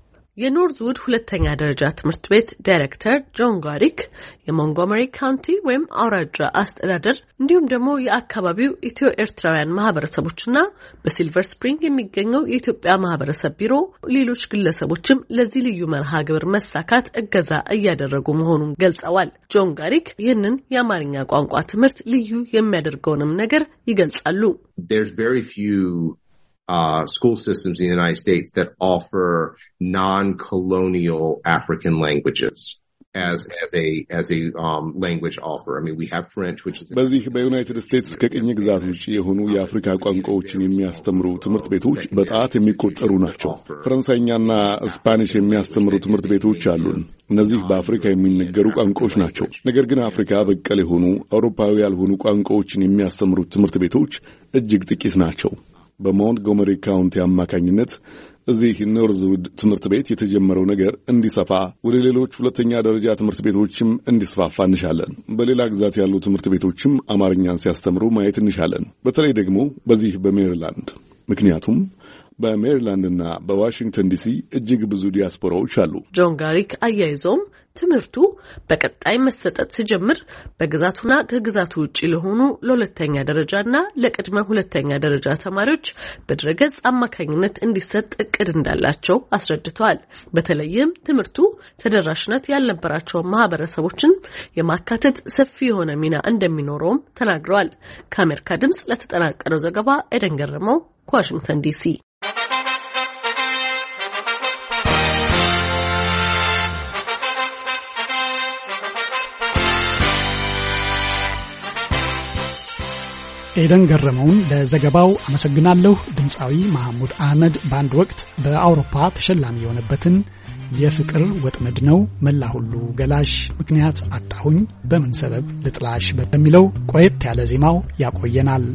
የኖርዝውድ ሁለተኛ ደረጃ ትምህርት ቤት ዳይሬክተር ጆን ጋሪክ የሞንጎመሪ ካውንቲ ወይም አውራጃ አስተዳደር እንዲሁም ደግሞ የአካባቢው ኢትዮ ኤርትራውያን ማህበረሰቦችና በሲልቨር ስፕሪንግ የሚገኘው የኢትዮጵያ ማህበረሰብ ቢሮ ሌሎች ግለሰቦችም ለዚህ ልዩ መርሃ ግብር መሳካት እገዛ እያደረጉ መሆኑን ገልጸዋል። ጆን ጋሪክ ይህንን የአማርኛ ቋንቋ ትምህርት ልዩ የሚያደርገውንም ነገር ይገልጻሉ። There's very few Uh, school systems in the United States that offer non-colonial African languages as as a as a um language offer. I mean, we have French, which is በዚህ በዩናይትድ ስቴትስ ከቅኝ ግዛት ውጪ የሆኑ የአፍሪካ ቋንቋዎችን የሚያስተምሩ ትምህርት ቤቶች በጣት የሚቆጠሩ ናቸው። ፈረንሳይኛና ስፓኒሽ የሚያስተምሩ ትምህርት ቤቶች አሉን። እነዚህ በአፍሪካ የሚነገሩ ቋንቋዎች ናቸው። ነገር ግን አፍሪካ በቀል የሆኑ አውሮፓዊ ያልሆኑ ቋንቋዎችን የሚያስተምሩ ትምህርት ቤቶች እጅግ ጥቂት ናቸው። በሞንትጎመሪ ካውንቲ አማካኝነት እዚህ ኖርዝውድ ትምህርት ቤት የተጀመረው ነገር እንዲሰፋ ወደ ሌሎች ሁለተኛ ደረጃ ትምህርት ቤቶችም እንዲስፋፋ እንሻለን። በሌላ ግዛት ያሉ ትምህርት ቤቶችም አማርኛን ሲያስተምሩ ማየት እንሻለን። በተለይ ደግሞ በዚህ በሜሪላንድ ምክንያቱም በሜሪላንድና በዋሽንግተን ዲሲ እጅግ ብዙ ዲያስፖራዎች አሉ። ጆን ጋሪክ አያይዘውም ትምህርቱ በቀጣይ መሰጠት ሲጀምር በግዛቱና ከግዛቱ ውጪ ለሆኑ ለሁለተኛ ደረጃና ለቅድመ ሁለተኛ ደረጃ ተማሪዎች በድረገጽ አማካኝነት እንዲሰጥ እቅድ እንዳላቸው አስረድተዋል። በተለይም ትምህርቱ ተደራሽነት ያልነበራቸው ማህበረሰቦችን የማካተት ሰፊ የሆነ ሚና እንደሚኖረውም ተናግረዋል። ከአሜሪካ ድምጽ ለተጠናቀረው ዘገባ ኤደን ገረመው ከዋሽንግተን ዲሲ። ኤደን ገረመውን ለዘገባው አመሰግናለሁ። ድምጻዊ መሐሙድ አህመድ በአንድ ወቅት በአውሮፓ ተሸላሚ የሆነበትን የፍቅር ወጥመድ ነው መላ ሁሉ ገላሽ ምክንያት አጣሁኝ በምን ሰበብ ልጥላሽ በሚለው ቆየት ያለ ዜማው ያቆየናል።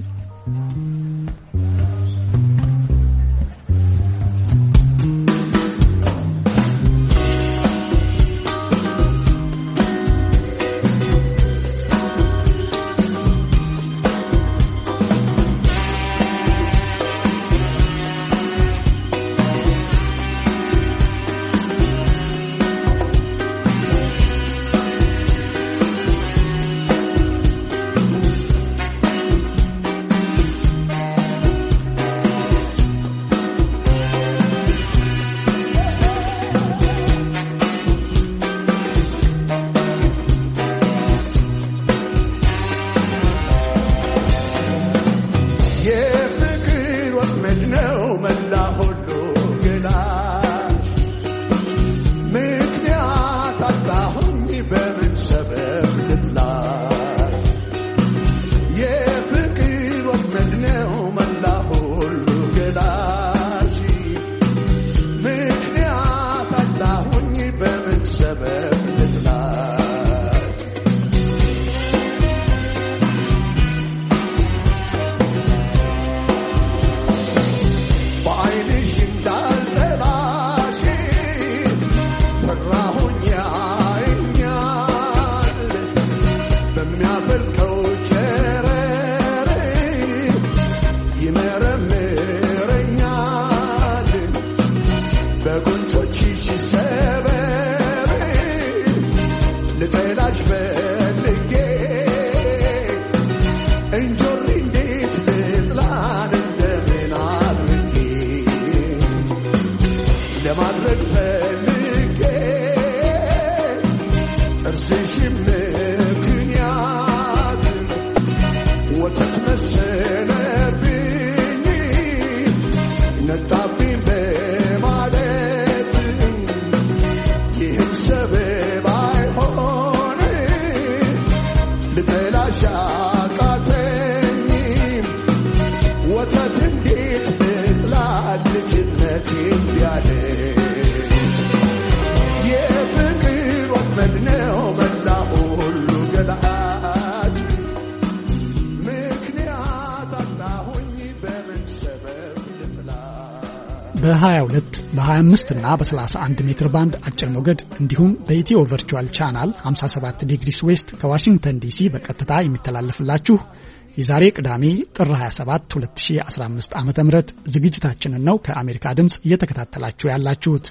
በ22 በ25 እና በ31 ሜትር ባንድ አጭር ሞገድ እንዲሁም በኢትዮ ቨርቹዋል ቻናል ሃምሳ ሰባት ዲግሪስ ዌስት ከዋሽንግተን ዲሲ በቀጥታ የሚተላለፍላችሁ የዛሬ ቅዳሜ ጥር ሃያ ሰባት ሁለት ሺህ አስራ አምስት ዓመተ ምህረት ዝግጅታችንን ነው ከአሜሪካ ድምጽ እየተከታተላችሁ ያላችሁት።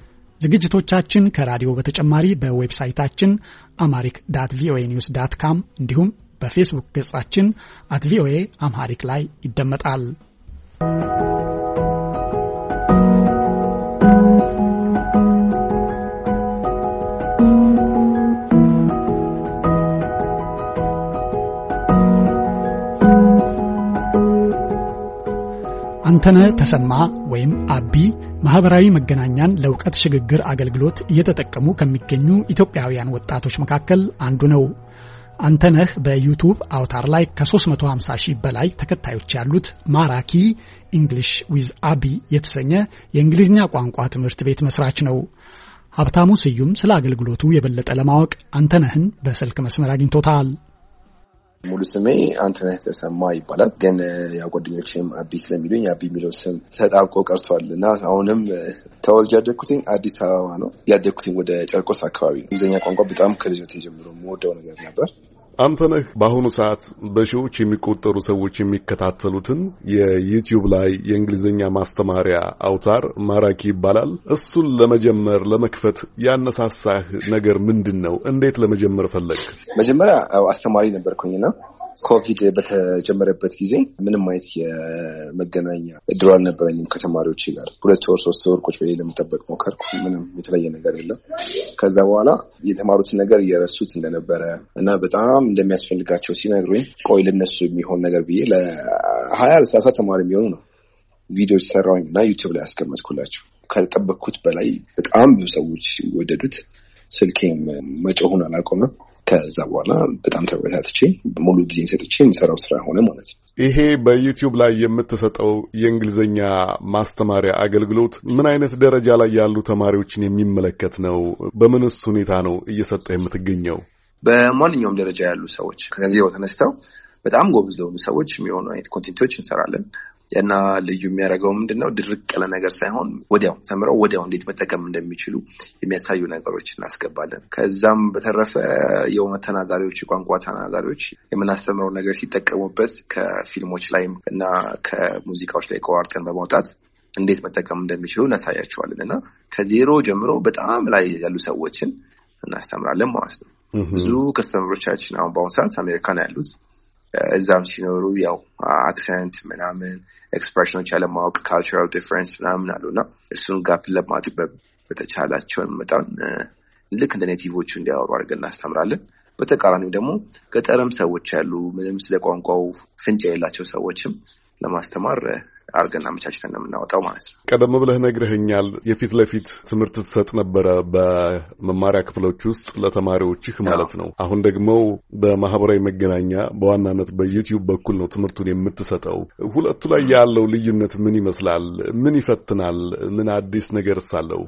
ዝግጅቶቻችን ከራዲዮ በተጨማሪ በዌብሳይታችን አማሪክ ዳት ቪኦኤ ኒውስ ዳት ኮም እንዲሁም በፌስቡክ ገጻችን አት ቪኦኤ አምሃሪክ ላይ ይደመጣል። አንተነህ ተሰማ ወይም አቢ ማህበራዊ መገናኛን ለውቀት ሽግግር አገልግሎት እየተጠቀሙ ከሚገኙ ኢትዮጵያውያን ወጣቶች መካከል አንዱ ነው። አንተነህ በዩቲዩብ አውታር ላይ ከ350 ሺህ በላይ ተከታዮች ያሉት ማራኪ እንግሊሽ ዊዝ አቢ የተሰኘ የእንግሊዝኛ ቋንቋ ትምህርት ቤት መስራች ነው። ሀብታሙ ስዩም ስለ አገልግሎቱ የበለጠ ለማወቅ አንተነህን በስልክ መስመር አግኝቶታል። ሙሉ ስሜ አንተነህ ተሰማ ይባላል። ግን ያው ጓደኞቼም አቢ ስለሚሉኝ አቢ የሚለው ስም ተጣብቆ ቀርቷልና አሁንም ተወልጄ ያደግኩትኝ አዲስ አበባ ነው። ያደግኩትኝ ወደ ጨርቆስ አካባቢ ነው። እንግሊዝኛ ቋንቋ በጣም ከልጅነቴ ጀምሮ የምወደው ነገር ነበር። አንተነህ በአሁኑ ሰዓት በሺዎች የሚቆጠሩ ሰዎች የሚከታተሉትን የዩቲዩብ ላይ የእንግሊዝኛ ማስተማሪያ አውታር ማራኪ ይባላል። እሱን ለመጀመር ለመክፈት ያነሳሳህ ነገር ምንድነው? እንዴት ለመጀመር ፈለግ? መጀመሪያ አስተማሪ ነበርኩኝና ኮቪድ በተጀመረበት ጊዜ ምንም አይነት የመገናኛ እድል አልነበረኝም ከተማሪዎች ጋር። ሁለት ወር ሶስት ወር ቁጭ ብዬ ለመጠበቅ ሞከርኩ። ምንም የተለየ ነገር የለም። ከዛ በኋላ የተማሩትን ነገር እየረሱት እንደነበረ እና በጣም እንደሚያስፈልጋቸው ሲነግሩኝ ቆይ ለነሱ የሚሆን ነገር ብዬ ለሀያ ለሰላሳ ተማሪ የሚሆኑ ነው ቪዲዮዎች ሰራሁኝ እና ዩቲዩብ ላይ አስቀመጥኩላቸው። ከጠበቅኩት በላይ በጣም ብዙ ሰዎች ወደዱት። ስልኬም መጮሁን አላቆመም። ከዛ በኋላ በጣም ተበታትቼ ሙሉ ጊዜ ሰጥቼ የምሰራው ስራ ሆነ ማለት ነው። ይሄ በዩቲዩብ ላይ የምትሰጠው የእንግሊዝኛ ማስተማሪያ አገልግሎት ምን አይነት ደረጃ ላይ ያሉ ተማሪዎችን የሚመለከት ነው? በምንስ ሁኔታ ነው እየሰጠህ የምትገኘው? በማንኛውም ደረጃ ያሉ ሰዎች ከጊዜው ተነስተው በጣም ጎበዝ ለሆኑ ሰዎች የሚሆኑ አይነት ኮንቴንቶች እንሰራለን። እና ልዩ የሚያደርገው ምንድነው ድርቅ ያለ ነገር ሳይሆን ወዲያው ተምረው ወዲያው እንዴት መጠቀም እንደሚችሉ የሚያሳዩ ነገሮች እናስገባለን። ከዛም በተረፈ የእውነት ተናጋሪዎች፣ ቋንቋ ተናጋሪዎች የምናስተምረው ነገር ሲጠቀሙበት ከፊልሞች ላይ እና ከሙዚቃዎች ላይ ቆራርጠን በማውጣት እንዴት መጠቀም እንደሚችሉ እናሳያቸዋለን። እና ከዜሮ ጀምሮ በጣም ላይ ያሉ ሰዎችን እናስተምራለን ማለት ነው። ብዙ ከስተመሮቻችን አሁን በአሁኑ ሰዓት አሜሪካ ነው ያሉት። እዛም ሲኖሩ ያው አክሰንት ምናምን ኤክስፕሬሽኖች ያለማወቅ ካልቸራል ዲፍረንስ ምናምን አሉና እሱን ጋፕ ለማጥበብ በተቻላቸውን መጠን ልክ እንደ ኔቲቮቹ እንዲያወሩ አድርገን እናስተምራለን። በተቃራኒው ደግሞ ገጠርም ሰዎች ያሉ ምንም ስለ ቋንቋው ፍንጭ የሌላቸው ሰዎችም ለማስተማር አርገና አመቻችተን ነው የምናወጣው ማለት ነው። ቀደም ብለህ ነግረኸኛል የፊት ለፊት ትምህርት ትሰጥ ነበረ በመማሪያ ክፍሎች ውስጥ ለተማሪዎችህ ማለት ነው። አሁን ደግሞ በማህበራዊ መገናኛ በዋናነት በዩቲዩብ በኩል ነው ትምህርቱን የምትሰጠው። ሁለቱ ላይ ያለው ልዩነት ምን ይመስላል? ምን ይፈትናል? ምን አዲስ ነገርስ አለው?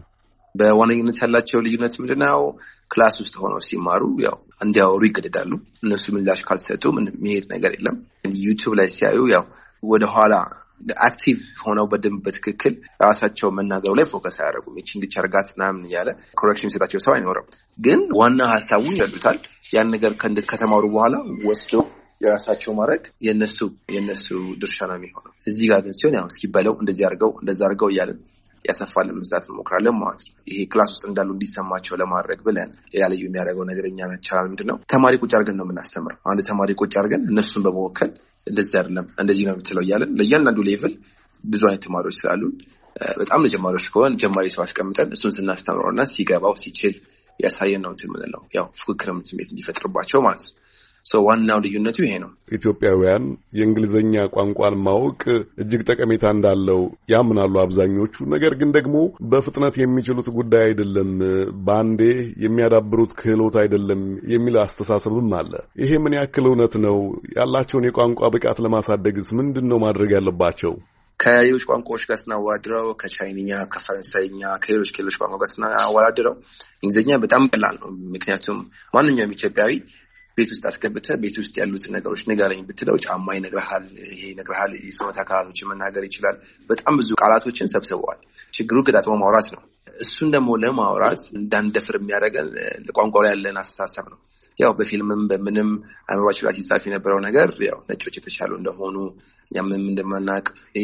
በዋነኝነት ያላቸው ልዩነት ምንድነው? ክላስ ውስጥ ሆነው ሲማሩ ያው እንዲያወሩ ይገደዳሉ። እነሱ ምላሽ ካልሰጡ ምን የሚሄድ ነገር የለም። ዩቲዩብ ላይ ሲያዩ ያው ወደ ኋላ አክቲቭ ሆነው በደንብ በትክክል ራሳቸው መናገሩ ላይ ፎከስ አያደርጉም። እቺ እንድቸርጋት ምናምን እያለ ኮሬክሽን የሚሰጣቸው ሰው አይኖርም። ግን ዋና ሀሳቡን ይረዱታል። ያን ነገር ከተማሩ በኋላ ወስዶ የራሳቸው ማድረግ የነሱ የነሱ ድርሻ ነው የሚሆነው። እዚህ ጋር ግን ሲሆን ያው እስኪ በለው እንደዚህ አድርገው እንደዛ አድርገው እያለን ያሰፋልን መስራት እንሞክራለን ማለት ነው። ይሄ ክላስ ውስጥ እንዳሉ እንዲሰማቸው ለማድረግ ብለን ሌላ ልዩ የሚያደርገው ነገርኛ ነቻል ምንድነው? ተማሪ ቁጭ አድርገን ነው የምናስተምረው። አንድ ተማሪ ቁጭ አድርገን እነሱን በመወከል እንደዚህ አይደለም እንደዚህ ነው የምትለው እያለን ለእያንዳንዱ ሌቭል ብዙ አይነት ተማሪዎች ስላሉ በጣም ለጀማሪዎች ከሆነ ጀማሪ ሰው አስቀምጠን እሱን ስናስተምረውና ሲገባው ሲችል ያሳየን ነው እንትን የምንለው ያው ፉክክርም ስሜት እንዲፈጥርባቸው ማለት ነው። ሶ ዋናው ልዩነቱ ይሄ ነው። ኢትዮጵያውያን የእንግሊዝኛ ቋንቋን ማወቅ እጅግ ጠቀሜታ እንዳለው ያምናሉ አብዛኞቹ። ነገር ግን ደግሞ በፍጥነት የሚችሉት ጉዳይ አይደለም፣ ባንዴ የሚያዳብሩት ክህሎት አይደለም የሚል አስተሳሰብም አለ። ይሄ ምን ያክል እውነት ነው? ያላቸውን የቋንቋ ብቃት ለማሳደግስ ምንድነው ማድረግ ያለባቸው? ከሌሎች ቋንቋዎች ጋር ስናወዳድረው ከቻይንኛ፣ ከፈረንሳይኛ፣ ከሌሎች ከሌሎች ቋንቋ ጋር ስናወዳድረው እንግሊዝኛ በጣም ቀላል ነው። ምክንያቱም ማንኛውም ኢትዮጵያዊ ቤት ውስጥ አስገብተህ ቤት ውስጥ ያሉትን ነገሮች ንገረኝ ብትለው ጫማ ይነግርሃል፣ ይሄ ይነግርሃል፣ የሰውነት አካላቶችን መናገር ይችላል። በጣም ብዙ ቃላቶችን ሰብስበዋል። ችግሩ ገጣጥሞ ማውራት ነው። እሱን ደግሞ ለማውራት እንዳንደፍር የሚያደርገን ለቋንቋው ላይ ያለን አስተሳሰብ ነው። ያው በፊልምም በምንም አእምሯችን ላይ ሲጻፍ የነበረው ነገር ያው ነጮች የተሻሉ እንደሆኑ ያምንም እንደማናቅ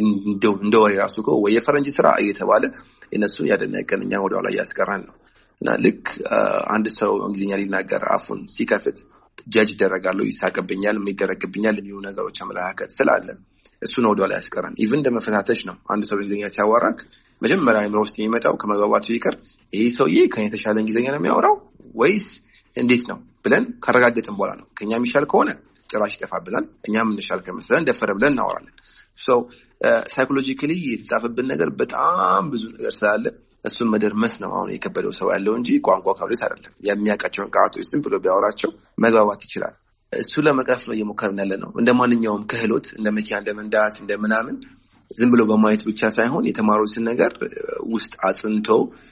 እንደ ወሬ ራሱ እኮ ወይ የፈረንጅ ስራ እየተባለ የነሱን ያደነቀን እኛ ወደ ኋላ እያስቀራን ነው። እና ልክ አንድ ሰው እንግሊዝኛ ሊናገር አፉን ሲከፍት ጃጅ ይደረጋሉ፣ ይሳቀብኛል፣ ምን ይደረግብኛል የሚሉ ነገሮች አመለካከት ስላለ እሱ ነው ወደ ኋላ ያስቀራን። ኢቭን እንደመፈታተሽ ነው። አንድ ሰው እንግሊዝኛ ሲያወራክ መጀመሪያ አእምሮ ውስጥ የሚመጣው ከመግባባቱ ይቀር ይሄ ሰውዬ ከኔ የተሻለ እንግሊዝኛ ነው የሚያወራው ወይስ እንዴት ነው ብለን ካረጋገጥን በኋላ ነው። ከኛ የሚሻል ከሆነ ጭራሽ ይጠፋብናል። እኛም እንሻል ከመሰለን ደፈረ ብለን እናወራለን። ሶ ሳይኮሎጂካሊ የተጻፈብን ነገር በጣም ብዙ ነገር ስላለ እሱን መደርመስ ነው አሁን የከበደው ሰው ያለው እንጂ ቋንቋ ካብሌት አይደለም። የሚያውቃቸውን ቃላቶች ዝም ብሎ ቢያወራቸው መግባባት ይችላል። እሱ ለመቅረፍ ነው እየሞከርን ያለ ነው። እንደ ማንኛውም ክህሎት እንደ መኪና እንደ መንዳት እንደ ምናምን ዝም ብሎ በማየት ብቻ ሳይሆን የተማሩትን ነገር ውስጥ አጽንቶ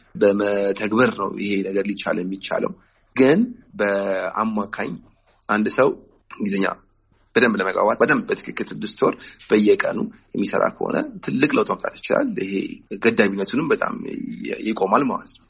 በመተግበር ነው ይሄ ነገር ሊቻል የሚቻለው። ግን በአማካኝ አንድ ሰው እንግሊዝኛ በደንብ ለመግባባት በደንብ በትክክል ስድስት ወር በየቀኑ የሚሰራ ከሆነ ትልቅ ለውጥ ማምጣት ይችላል። ይሄ ገዳቢነቱንም በጣም ይቆማል ማለት ነው።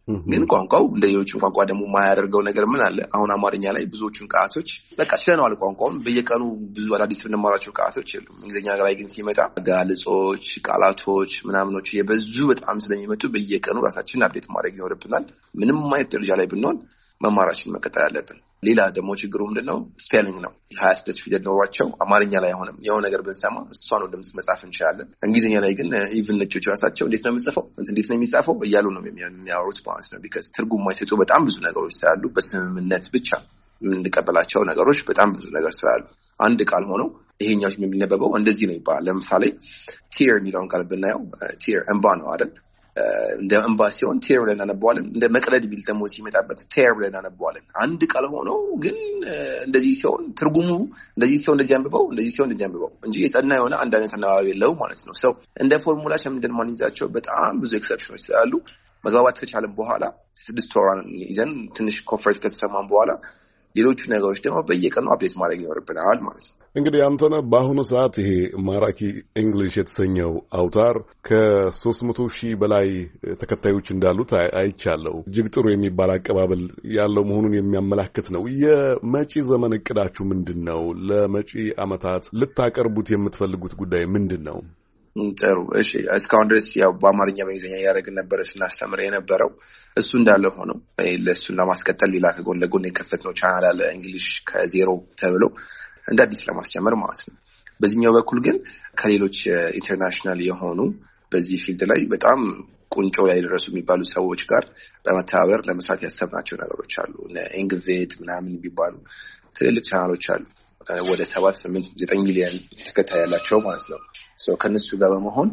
ግን ቋንቋው እንደሌሎቹ ቋንቋ ደግሞ ማያደርገው ነገር ምን አለ አሁን አማርኛ ላይ ብዙዎቹን ቃላቶች በቃ ሸነዋል ቋንቋውን በየቀኑ ብዙ አዳዲስ የምንማራቸው ቃላቶች የሉም እንግሊዝኛ ላይ ግን ሲመጣ ጋልጾች ቃላቶች ምናምኖች የበዙ በጣም ስለሚመጡ በየቀኑ ራሳችንን አፕዴት ማድረግ ይኖርብናል ምንም አይነት ደረጃ ላይ ብንሆን መማራችን መቀጠል አለብን ሌላ ደግሞ ችግሩ ምንድነው ስፔሊንግ ነው ሃያ ስድስት ፊደል ኖሯቸው አማርኛ ላይ ሆነም የሆነ ነገር ብንሰማ እሷን ወደ ድምጽ መጻፍ እንችላለን እንግሊዝኛ ላይ ግን ኢቭን ልጆች ራሳቸው እንዴት ነው የምጽፈው እንዴት ነው የሚጻፈው እያሉ ነው የሚያወሩት ማለት ነው because ትርጉም ማይሰጡ በጣም ብዙ ነገሮች ስላሉ በስምምነት ብቻ የምንቀበላቸው ነገሮች በጣም ብዙ ነገር ስላሉ አንድ ቃል ሆኖ ይሄኛው የሚነበበው እንደዚህ ነው ይባላል ለምሳሌ tear የሚለውን ቃል ብናየው tear እንባ ነው አይደል እንደ እንባ ሲሆን tear ብለን እናነባዋለን እንደ መቅለድ ቢል ደግሞ ሲመጣበት tear ብለን እናነባዋለን አንድ ቃል ሆኖ ግን እንደዚህ ሲሆን ትርጉሙ እንደዚህ ሲሆን እንደዚህ አንብበው እንደዚህ ሲሆን እንደዚህ አንብበው እንጂ የጸና የሆነ አንድ አይነት አናባቢ የለው ማለት ነው ሰው እንደ ፎርሙላ ሸምደን ማንይዛቸው በጣም ብዙ ኤክሰፕሽኖች ስላሉ መግባባት ከቻለን በኋላ ስድስት ወራን ይዘን ትንሽ ኮንፈረንስ ከተሰማን በኋላ ሌሎቹ ነገሮች ደግሞ በየቀኑ አፕዴት ማድረግ ይኖርብናል ማለት ነው እንግዲህ አንተነ በአሁኑ ሰዓት ይሄ ማራኪ እንግሊሽ የተሰኘው አውታር ከሶስት መቶ ሺህ በላይ ተከታዮች እንዳሉት አይቻለው እጅግ ጥሩ የሚባል አቀባበል ያለው መሆኑን የሚያመላክት ነው የመጪ ዘመን እቅዳችሁ ምንድነው ለመጪ አመታት ልታቀርቡት የምትፈልጉት ጉዳይ ምንድነው ጥሩ እሺ እስካሁን ድረስ ያው በአማርኛ በእንግሊዝኛ ያደረግን ነበር ስናስተምር የነበረው እሱ እንዳለ ሆኖ ለሱን ለማስቀጠል ሌላ ከጎን ለጎን የከፈትነው ቻናል አለ እንግሊሽ ከዜሮ ተብሎ እንደ አዲስ ለማስጀመር ማለት ነው በዚህኛው በኩል ግን ከሌሎች ኢንተርናሽናል የሆኑ በዚህ ፊልድ ላይ በጣም ቁንጮ ላይ ደረሱ የሚባሉ ሰዎች ጋር በመተባበር ለመስራት ያሰብናቸው ነገሮች አሉ ኢንግቪድ ምናምን የሚባሉ ትልልቅ ቻናሎች አሉ ወደ ሰባት ስምንት ዘጠኝ ሚሊዮን ተከታይ ያላቸው ማለት ነው ሶ ከነሱ ጋር በመሆን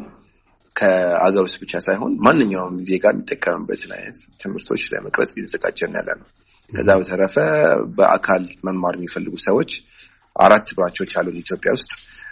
ከአገር ውስጥ ብቻ ሳይሆን ማንኛውም ዜጋ የሚጠቀምበት አይነት ትምህርቶች ለመቅረጽ እየተዘጋጀን ያለ ነው ከዛ በተረፈ በአካል መማር የሚፈልጉ ሰዎች አራት ብራንቾች አሉ ኢትዮጵያ ውስጥ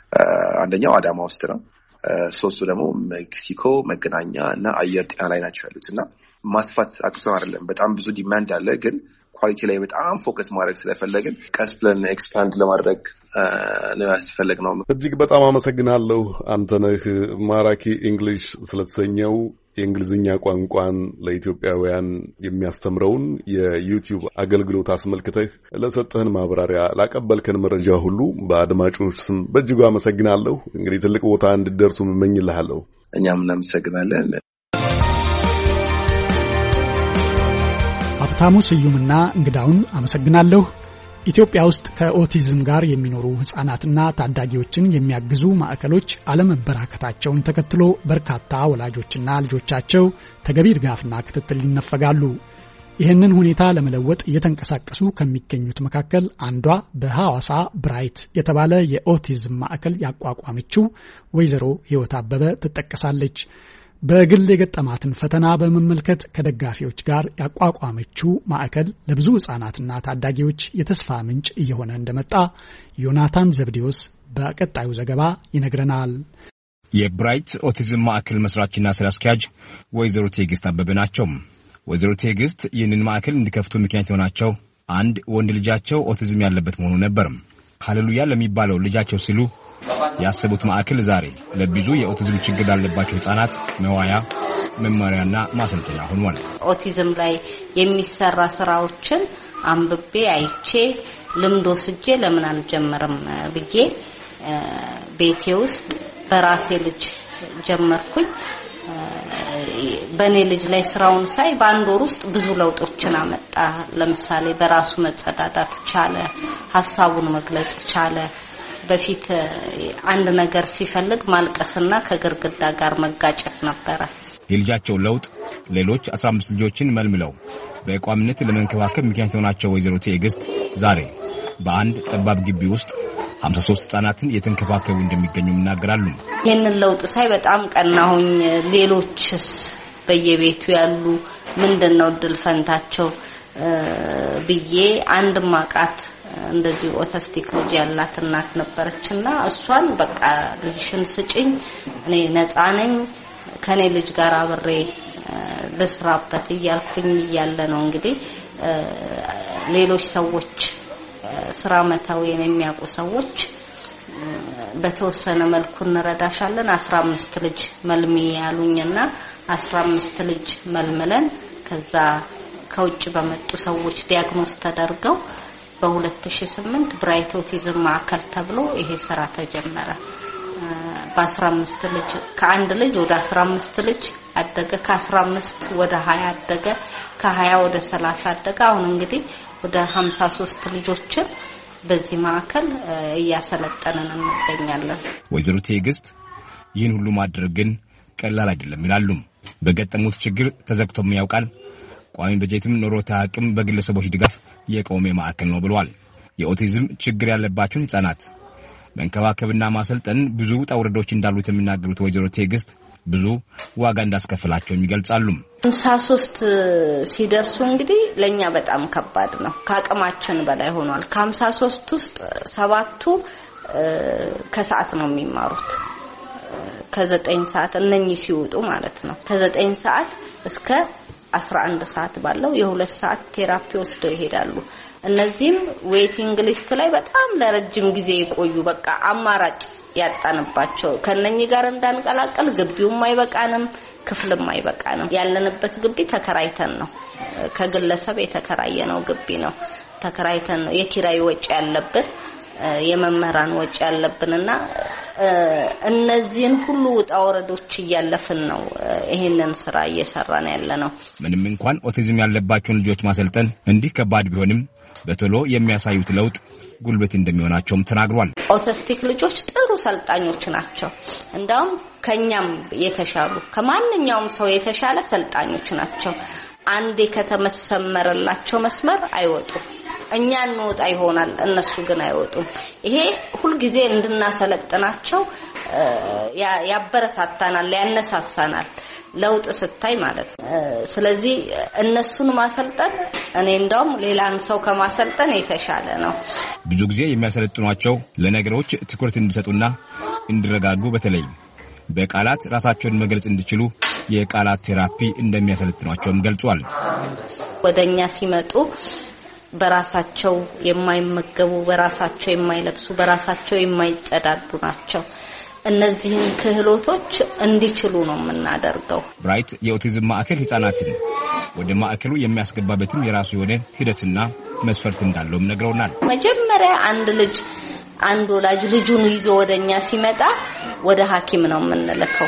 አንደኛው አዳማ ውስጥ ነው ሶስቱ ደግሞ ሜክሲኮ መገናኛ እና አየር ጤና ላይ ናቸው ያሉትና ማስፋት አቅቶን አይደለም በጣም ብዙ ዲማንድ አለ ግን ኳሊቲ ላይ በጣም ፎከስ ማድረግ ስለፈለግን ቀስ ብለን ኤክስፓንድ ለማድረግ ነው ያስፈልግነው እጅግ በጣም አመሰግናለሁ አንተነህ ማራኪ እንግሊሽ ስለተሰኘው የእንግሊዝኛ ቋንቋን ለኢትዮጵያውያን የሚያስተምረውን የዩቲዩብ አገልግሎት አስመልክተህ ለሰጠህን ማብራሪያ ላቀበልከን መረጃ ሁሉ በአድማጮች ስም በእጅጉ አመሰግናለሁ እንግዲህ ትልቅ ቦታ እንድትደርሱ እመኝልሃለሁ እኛም እናመሰግናለን ሀብታሙ ስዩምና እንግዳውን አመሰግናለሁ ኢትዮጵያ ውስጥ ከኦቲዝም ጋር የሚኖሩ ህጻናትና ታዳጊዎችን የሚያግዙ ማዕከሎች አለመበራከታቸውን ተከትሎ በርካታ ወላጆችና ልጆቻቸው ተገቢ ድጋፍና ክትትል ይነፈጋሉ ይህንን ሁኔታ ለመለወጥ እየተንቀሳቀሱ ከሚገኙት መካከል አንዷ በሐዋሳ ብራይት የተባለ የኦቲዝም ማዕከል ያቋቋመችው ወይዘሮ ህይወት አበበ ትጠቀሳለች በግል የገጠማትን ፈተና በመመልከት ከደጋፊዎች ጋር ያቋቋመችው ማዕከል ለብዙ ህጻናትና ታዳጊዎች የተስፋ ምንጭ እየሆነ እንደመጣ ዮናታን ዘብዴዎስ በቀጣዩ ዘገባ ይነግረናል የብራይት ኦቲዝም ማዕከል መስራችና ስራ አስኪያጅ ወይዘሮ ቴግስት አበበ ናቸው ወይዘሮ ቴግስት ይህንን ማዕከል እንዲከፍቱ ምክንያት የሆናቸው አንድ ወንድ ልጃቸው ኦቲዝም ያለበት መሆኑ ነበር ሃሌሉያ ለሚባለው ልጃቸው ሲሉ ያሰቡት ማዕከል ዛሬ ለብዙ የኦቲዝም ችግር ያለባቸው ህጻናት መዋያ መማሪያና ማሰልጠኛ ሆኗል ኦቲዝም ላይ የሚሰራ ስራዎችን አንብቤ አይቼ ልምዶ ስጄ ለምን አልጀመርም ብዬ ቤቴ ውስጥ በራሴ ልጅ ጀመርኩኝ በኔ ልጅ ላይ ስራውን ሳይ በአንድ ወር ውስጥ ብዙ ለውጦችን አመጣ ለምሳሌ በራሱ መጸዳዳት ቻለ ሐሳቡን መግለጽ ቻለ በፊት አንድ ነገር ሲፈልግ ማልቀስና ከግርግዳ ጋር መጋጨት ነበር የልጃቸው ለውጥ ሌሎች አስራ አምስት ልጆችን መልምለው በቋሚነት ለመንከባከብ ምክንያት ሆናቸው ወይዘሮ ቴግስት ዛሬ በአንድ ጠባብ ግቢ ውስጥ ሃምሳ ሶስት ህጻናትን የተንከባከቡ እንደሚገኙ ይናገራሉ ይህንን ለውጥ ሳይ በጣም ቀናሁኝ ሌሎችስ በየቤቱ ያሉ ምንድነው ድል ፈንታቸው ብዬ አንድ ማቃት እንደዚህ ኦቲስቲክ ልጅ ያላት እናት ነበረችና እሷን በቃ ልጅሽን ስጪኝ እኔ ነፃ ነኝ ከኔ ልጅ ጋር አብሬ ለስራበት እያልኩኝ ያለ ነው እንግዲህ ሌሎች ሰዎች ስራ መታወይን የሚያውቁ ሰዎች በተወሰነ መልኩ እንረዳሻለን አስራ አምስት ልጅ መልሚ ያሉኝና አስራ አምስት ልጅ መልመለን ከዛ ከውጭ በመጡ ሰዎች ዲያግኖስ ተደርገው በ2008 ብራይት ኦቲዝም ማዕከል ተብሎ ይሄ ስራ ተጀመረ። በ15 ልጅ ከአንድ ልጅ ወደ አስራ አምስት ልጅ አደገ፣ ከ15 ወደ ሃያ አደገ፣ ከ20 ወደ ሰላሳ አደገ። አሁን እንግዲህ ወደ ሃምሳ ሶስት ልጆችን በዚህ ማዕከል እያሰለጠንን እንገኛለን። ወይዘሮ ትዕግስት ይህን ሁሉ ማድረግ ግን ቀላል አይደለም ይላሉ። በገጠሙት ችግር ተዘግቶም ያውቃል። ቋሚ በጀትም ኖሮት አቅም በግለሰቦች ድጋፍ የቆመ ማዕከል ነው ብለዋል። የኦቲዝም ችግር ያለባቸው ህጻናት መንከባከብና ማሰልጠን ብዙ ውጣ ውረዶች እንዳሉት የሚናገሩት ወይዘሮ ትዕግስት ብዙ ዋጋ እንዳስከፍላቸው ይገልጻሉ። ሃምሳ ሶስት ሲደርሱ እንግዲህ ለኛ በጣም ከባድ ነው። ከአቅማችን በላይ ሆኗል። ከሃምሳ ሶስት ውስጥ ሰባቱ ከሰዓት ነው የሚማሩት። ከዘጠኝ ሰዓት እነኚህ ሲወጡ ማለት ነው። ከዘጠኝ ሰዓት እስከ አስራ አንድ ሰዓት ባለው የሁለት ሰዓት ቴራፒ ወስደው ይሄዳሉ። እነዚህም ዌቲንግ ሊስት ላይ በጣም ለረጅም ጊዜ ይቆዩ። በቃ አማራጭ ያጣንባቸው ከነኚህ ጋር እንዳንቀላቀል ግቢውም አይበቃንም፣ ክፍልም አይበቃንም። ያለንበት ግቢ ተከራይተን ነው፣ ከግለሰብ የተከራየነው ግቢ ነው። ተከራይተን ነው የኪራይ ወጪ ያለብን፣ የመምህራን ወጪ ያለብንና እነዚህን ሁሉ ውጣ ወረዶች እያለፍን ነው ይሄንን ስራ እየሰራን ያለነው። ምንም እንኳን ኦቲዝም ያለባቸው ልጆች ማሰልጠን እንዲህ ከባድ ቢሆንም በቶሎ የሚያሳዩት ለውጥ ጉልበት እንደሚሆናቸውም ተናግሯል። ኦቲስቲክ ልጆች ጥሩ ሰልጣኞች ናቸው። እንደውም ከኛም የተሻሉ ከማንኛውም ሰው የተሻለ ሰልጣኞች ናቸው። አንዴ ከተመሰመረላቸው መስመር አይወጡም። እኛ እንወጣ ይሆናል፣ እነሱ ግን አይወጡም። ይሄ ሁሉ ጊዜ እንድናሰለጥናቸው ያበረታታናል፣ ያነሳሳናል ለውጥ ስታይ ማለት ነው። ስለዚህ እነሱን ማሰልጠን እኔ እንደውም ሌላን ሰው ከማሰልጠን የተሻለ ነው። ብዙ ጊዜ የሚያሰለጥኗቸው ለነገሮች ትኩረት እንዲሰጡና እንዲረጋጉ በተለይ በቃላት ራሳቸውን መግለጽ እንዲችሉ የቃላት ቴራፒ እንደሚያሰለጥኗቸውም ገልጿል። ወደኛ ሲመጡ በራሳቸው የማይመገቡ፣ በራሳቸው የማይለብሱ፣ በራሳቸው የማይጸዳዱ ናቸው። እነዚህን ክህሎቶች እንዲችሉ ነው የምናደርገው። ብራይት የኦቲዝም ማዕከል ህጻናትን ወደ ማዕከሉ የሚያስገባበትም የራሱ የሆነ ሂደትና መስፈርት እንዳለውም ነግረውናል። መጀመሪያ አንድ ልጅ አንድ ወላጅ ልጁን ይዞ ወደኛ ሲመጣ ወደ ሐኪም ነው የምንልከው።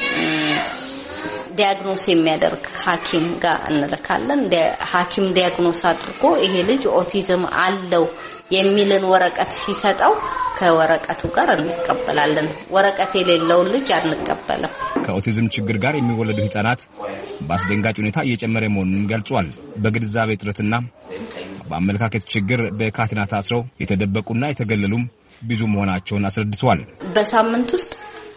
ዲያግኖስ የሚያደርግ ሐኪም ጋር እንልካለን። ሐኪም ዲያግኖስ አድርጎ ይሄ ልጅ ኦቲዝም አለው የሚልን ወረቀት ሲሰጠው ከወረቀቱ ጋር እንቀበላለን። ወረቀት የሌለው ልጅ አንቀበልም። ከኦቲዝም ችግር ጋር የሚወለዱ ህጻናት በአስደንጋጭ ሁኔታ እየጨመረ መሆኑን ገልጿል። በግንዛቤ እጥረትና በአመለካከት ችግር በካቴና ታስረው የተደበቁና የተገለሉም ብዙ መሆናቸውን አስረድተዋል። በሳምንት ውስጥ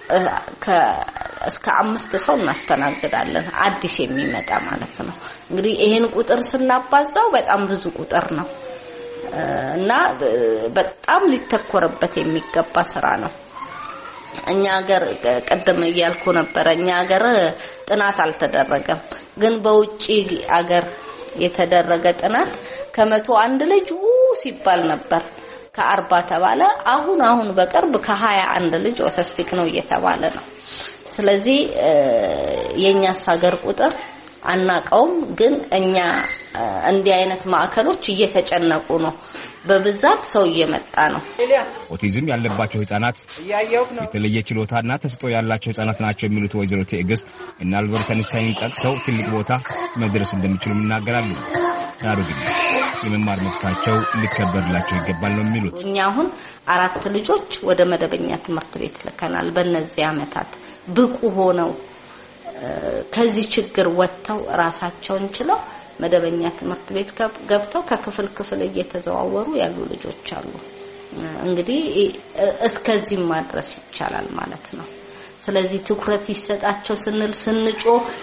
እስከ አምስት ሰው እናስተናግዳለን፣ አዲስ የሚመጣ ማለት ነው። እንግዲህ ይሄን ቁጥር ስናባዛው በጣም ብዙ ቁጥር ነው እና በጣም ሊተኮርበት የሚገባ ስራ ነው። እኛ ሀገር ቀደም እያልኩ ነበር፣ እኛ ሀገር ጥናት አልተደረገም። ግን በውጪ ሀገር የተደረገ ጥናት ከመቶ አንድ ልጅ ሲባል ነበር ከአርባ ተባለ። አሁን አሁን በቅርብ ከሀያ አንድ ልጅ ኦቲስቲክ ነው እየተባለ ነው። ስለዚህ የኛስ ሀገር ቁጥር አናቀውም። ግን እኛ እንዲህ አይነት ማዕከሎች እየተጨነቁ ነው። በብዛት ሰው እየመጣ ነው። ኦቲዝም ያለባቸው ህጻናት የተለየ ችሎታና ተሰጥኦ ያላቸው ህጻናት ናቸው የሚሉት ወይዘሮ ትዕግስት እና አልበርት አንስታይን ጠቅሰው ትልቅ ቦታ መድረስ እንደሚችሉ ይናገራሉ። ዳሩ ግን የመማር መብታቸው ሊከበርላቸው ይገባል ነው የሚሉት። እኛ አሁን አራት ልጆች ወደ መደበኛ ትምህርት ቤት ልከናል። በእነዚህ አመታት ብቁ ሆነው ከዚህ ችግር ወጥተው ራሳቸውን ችለው መደበኛ ትምህርት ቤት ገብተው ከክፍል ክፍል እየተዘዋወሩ ያሉ ልጆች አሉ። እንግዲህ እስከዚህ ማድረስ ይቻላል ማለት ነው። ስለዚህ ትኩረት ይሰጣቸው ስንል ስንጮ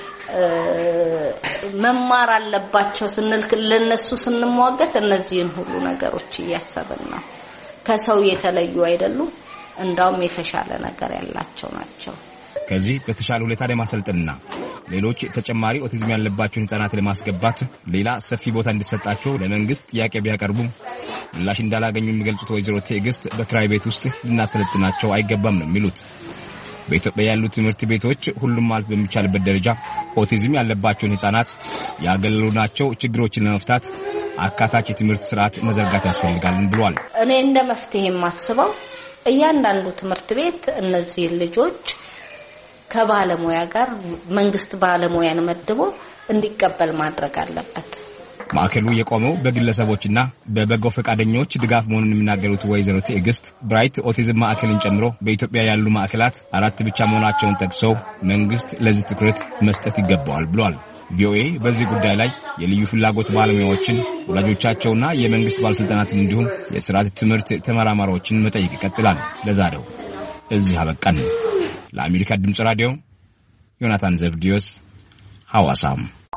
መማር አለባቸው ስንል ለነሱ ስንሟገት እነዚህን ሁሉ ነገሮች እያሰብን ነው። ከሰው የተለዩ አይደሉም፣ እንዳውም የተሻለ ነገር ያላቸው ናቸው። ከዚህ በተሻለ ሁኔታ ለማሰልጠንና ሌሎች ተጨማሪ ኦቲዝም ያለባቸው ህጻናት ለማስገባት ሌላ ሰፊ ቦታ እንዲሰጣቸው ለመንግስት ጥያቄ ቢያቀርቡም ምላሽ እንዳላገኙ የሚገልጹት ወይዘሮ ትዕግስት በክራይ ቤት ውስጥ ልናሰለጥናቸው አይገባም ነው የሚሉት። በኢትዮጵያ ያሉ ትምህርት ቤቶች ሁሉም ማለት በሚቻልበት ደረጃ ኦቲዝም ያለባቸውን ህፃናት ያገለሉ ናቸው። ችግሮችን ለመፍታት አካታች የትምህርት ስርዓት መዘርጋት ያስፈልጋል ብሏል። እኔ እንደ መፍትሄ የማስበው እያንዳንዱ ትምህርት ቤት እነዚህ ልጆች ከባለሙያ ጋር መንግስት ባለሙያን መድቦ እንዲቀበል ማድረግ አለበት። ማዕከሉ የቆመው በግለሰቦችና በበጎ ፈቃደኞች ድጋፍ መሆኑን የሚናገሩት ወይዘሮ ትዕግስት ብራይት ኦቲዝም ማዕከልን ጨምሮ በኢትዮጵያ ያሉ ማዕከላት አራት ብቻ መሆናቸውን ጠቅሰው መንግስት ለዚህ ትኩረት መስጠት ይገባዋል ብሏል። ቪኦኤ በዚህ ጉዳይ ላይ የልዩ ፍላጎት ባለሙያዎችን፣ ወላጆቻቸውና የመንግስት ባለስልጣናትን እንዲሁም የስርዓተ ትምህርት ተመራማሪዎችን መጠየቅ ይቀጥላል። ለዛሬው እዚህ አበቃን። ለአሜሪካ ድምጽ ራዲዮ ዮናታን ዘብዲዮስ ሐዋሳም።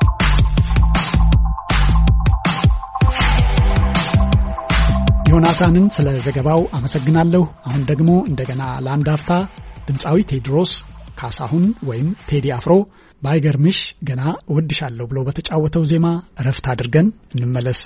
ዮናታንን ስለ ዘገባው አመሰግናለሁ። አሁን ደግሞ እንደገና ለአንድ አፍታ ድምጻዊ ቴድሮስ ካሳሁን ወይም ቴዲ አፍሮ ባይገርምሽ ገና እወድሻለሁ ብሎ በተጫወተው ዜማ እረፍት አድርገን እንመለስ።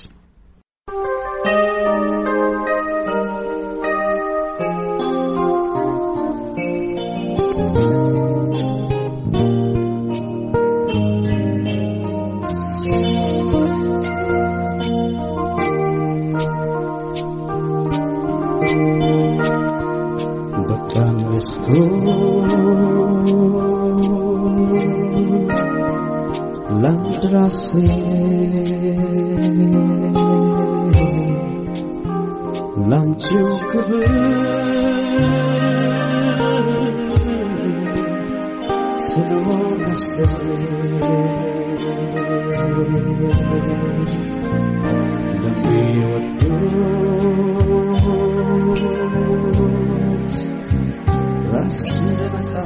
Landrasse Lanchu kıvı Sınır sesi Lambi wadut Rasle mata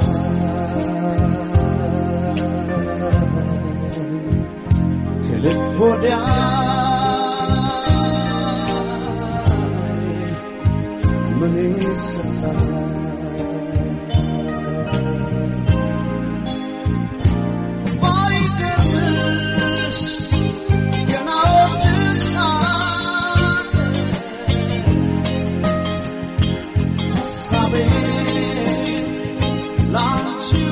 Bodia Manisa By goodness You know this Sabe Launch you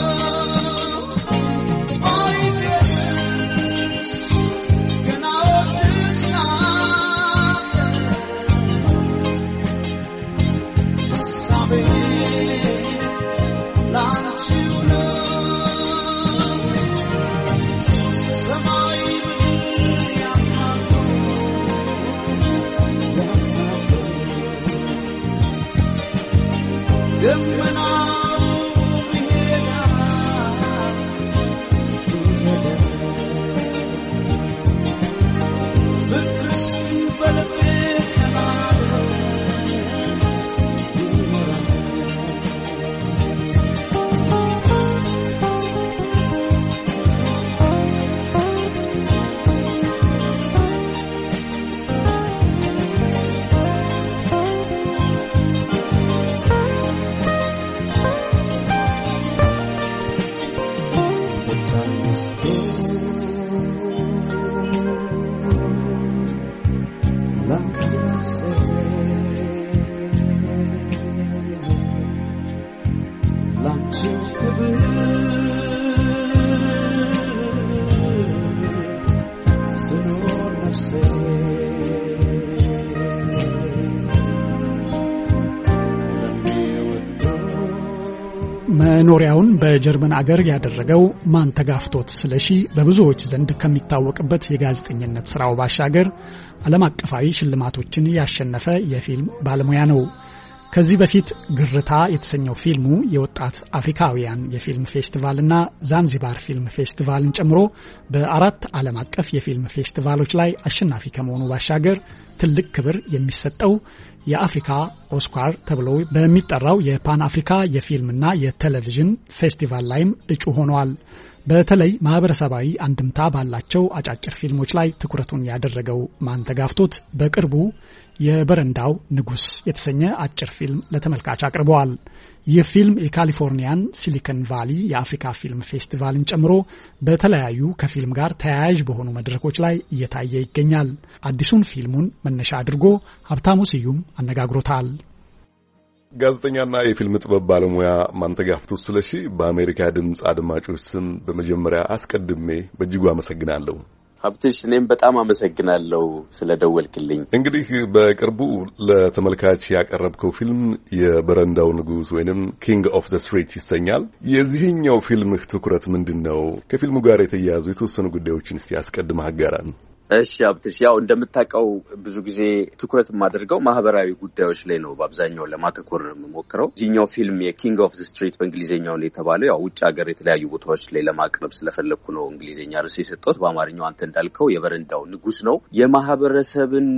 መኖሪያውን በጀርመን አገር ያደረገው ማንተጋፍቶት ስለሺ በብዙዎች ዘንድ ከሚታወቅበት የጋዜጠኝነት ስራው ባሻገር ዓለም አቀፋዊ ሽልማቶችን ያሸነፈ የፊልም ባለሙያ ነው። ከዚህ በፊት ግርታ የተሰኘው ፊልሙ የወጣት አፍሪካውያን የፊልም ፌስቲቫልና ዛንዚባር ፊልም ፌስቲቫልን ጨምሮ በአራት ዓለም አቀፍ የፊልም ፌስቲቫሎች ላይ አሸናፊ ከመሆኑ ባሻገር ትልቅ ክብር የሚሰጠው የአፍሪካ ኦስካር ተብሎ በሚጠራው የፓን አፍሪካ የፊልምና የቴሌቪዥን ፌስቲቫል ላይም እጩ ሆኗል። በተለይ ማህበረሰባዊ አንድምታ ባላቸው አጫጭር ፊልሞች ላይ ትኩረቱን ያደረገው ማንተጋፍቶት በቅርቡ የበረንዳው ንጉስ የተሰኘ አጭር ፊልም ለተመልካች አቅርበዋል። ይህ ፊልም የካሊፎርኒያን ሲሊኮን ቫሊ የአፍሪካ ፊልም ፌስቲቫልን ጨምሮ በተለያዩ ከፊልም ጋር ተያያዥ በሆኑ መድረኮች ላይ እየታየ ይገኛል። አዲሱን ፊልሙን መነሻ አድርጎ ሀብታሙ ስዩም አነጋግሮታል። ጋዜጠኛና የፊልም ጥበብ ባለሙያ ማንተጋፍቶ ስለሺ በአሜሪካ ድምጽ አድማጮች ስም በመጀመሪያ አስቀድሜ በእጅጉ አመሰግናለሁ። ሀብትሽ እኔም በጣም አመሰግናለሁ ስለደወልክልኝ። እንግዲህ በቅርቡ ለተመልካች ያቀረብከው ፊልም የበረንዳው ንጉስ ወይንም ኪንግ ኦፍ ዘ ስትሪት ይሰኛል። የዚህኛው ፊልምህ ትኩረት ምንድነው? ከፊልሙ ጋር የተያያዙ የተወሰኑ ጉዳዮችን እስቲ አስቀድመህ አጋራን። እሺ ሀብትሽ፣ ያው እንደምታውቀው ብዙ ጊዜ ትኩረት የማደርገው ማህበራዊ ጉዳዮች ላይ ነው በአብዛኛው ለማተኮር የምሞክረው። እዚህኛው ፊልም የኪንግ ኦፍ ዘ ስትሪት በእንግሊዝኛው ነው የተባለው። ያው ውጭ ሀገር የተለያዩ ቦታዎች ላይ ለማቅረብ ስለፈለኩ ነው እንግሊዝኛ ርዕስ የሰጠሁት። በአማርኛው አንተ እንዳልከው የበረንዳው ንጉስ ነው። የማህበረሰብን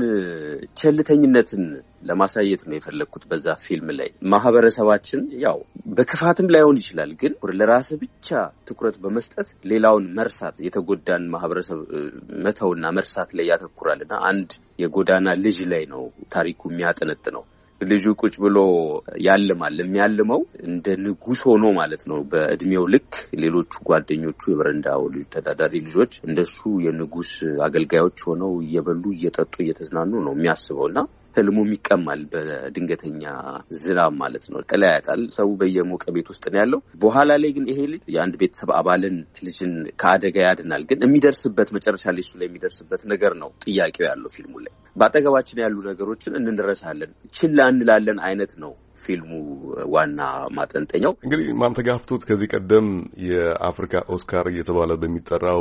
ቸልተኝነትን ለማሳየት ነው የፈለኩት በዛ ፊልም ላይ። ማህበረሰባችን ያው በክፋትም ላይሆን ይችላል፣ ግን ለራስ ብቻ ትኩረት በመስጠት ሌላውን መርሳት፣ የተጎዳን ማህበረሰብ መተውና መርሳት ላይ ያተኩራልና አንድ የጎዳና ልጅ ላይ ነው ታሪኩ የሚያጠነጥነው። ልጁ ቁጭ ብሎ ያልማል። የሚያልመው እንደ ንጉስ ሆኖ ማለት ነው በእድሜው ልክ። ሌሎቹ ጓደኞቹ የበረንዳው ልጅ ተዳዳሪ ልጆች እንደሱ የንጉስ አገልጋዮች ሆነው እየበሉ እየጠጡ እየተዝናኑ ነው የሚያስበውና ህልሙም ይቀማል በድንገተኛ ዝናብ ማለት ነው። ጥላ ያጣል። ሰው በየሞቀ ቤት ውስጥ ነው ያለው። በኋላ ላይ ግን ይሄ ልጅ የአንድ ቤተሰብ አባልን ልጅን ከአደጋ ያድናል። ግን የሚደርስበት መጨረሻ ላይ እሱ ላይ የሚደርስበት ነገር ነው ጥያቄው ያለው ፊልሙ ላይ። በአጠገባችን ያሉ ነገሮችን እንረሳለን፣ ችላ እንላለን አይነት ነው ፊልሙ ዋና ማጠንጠኛው። እንግዲህ ማንተጋፍቶት ከዚህ ቀደም የአፍሪካ ኦስካር እየተባለ በሚጠራው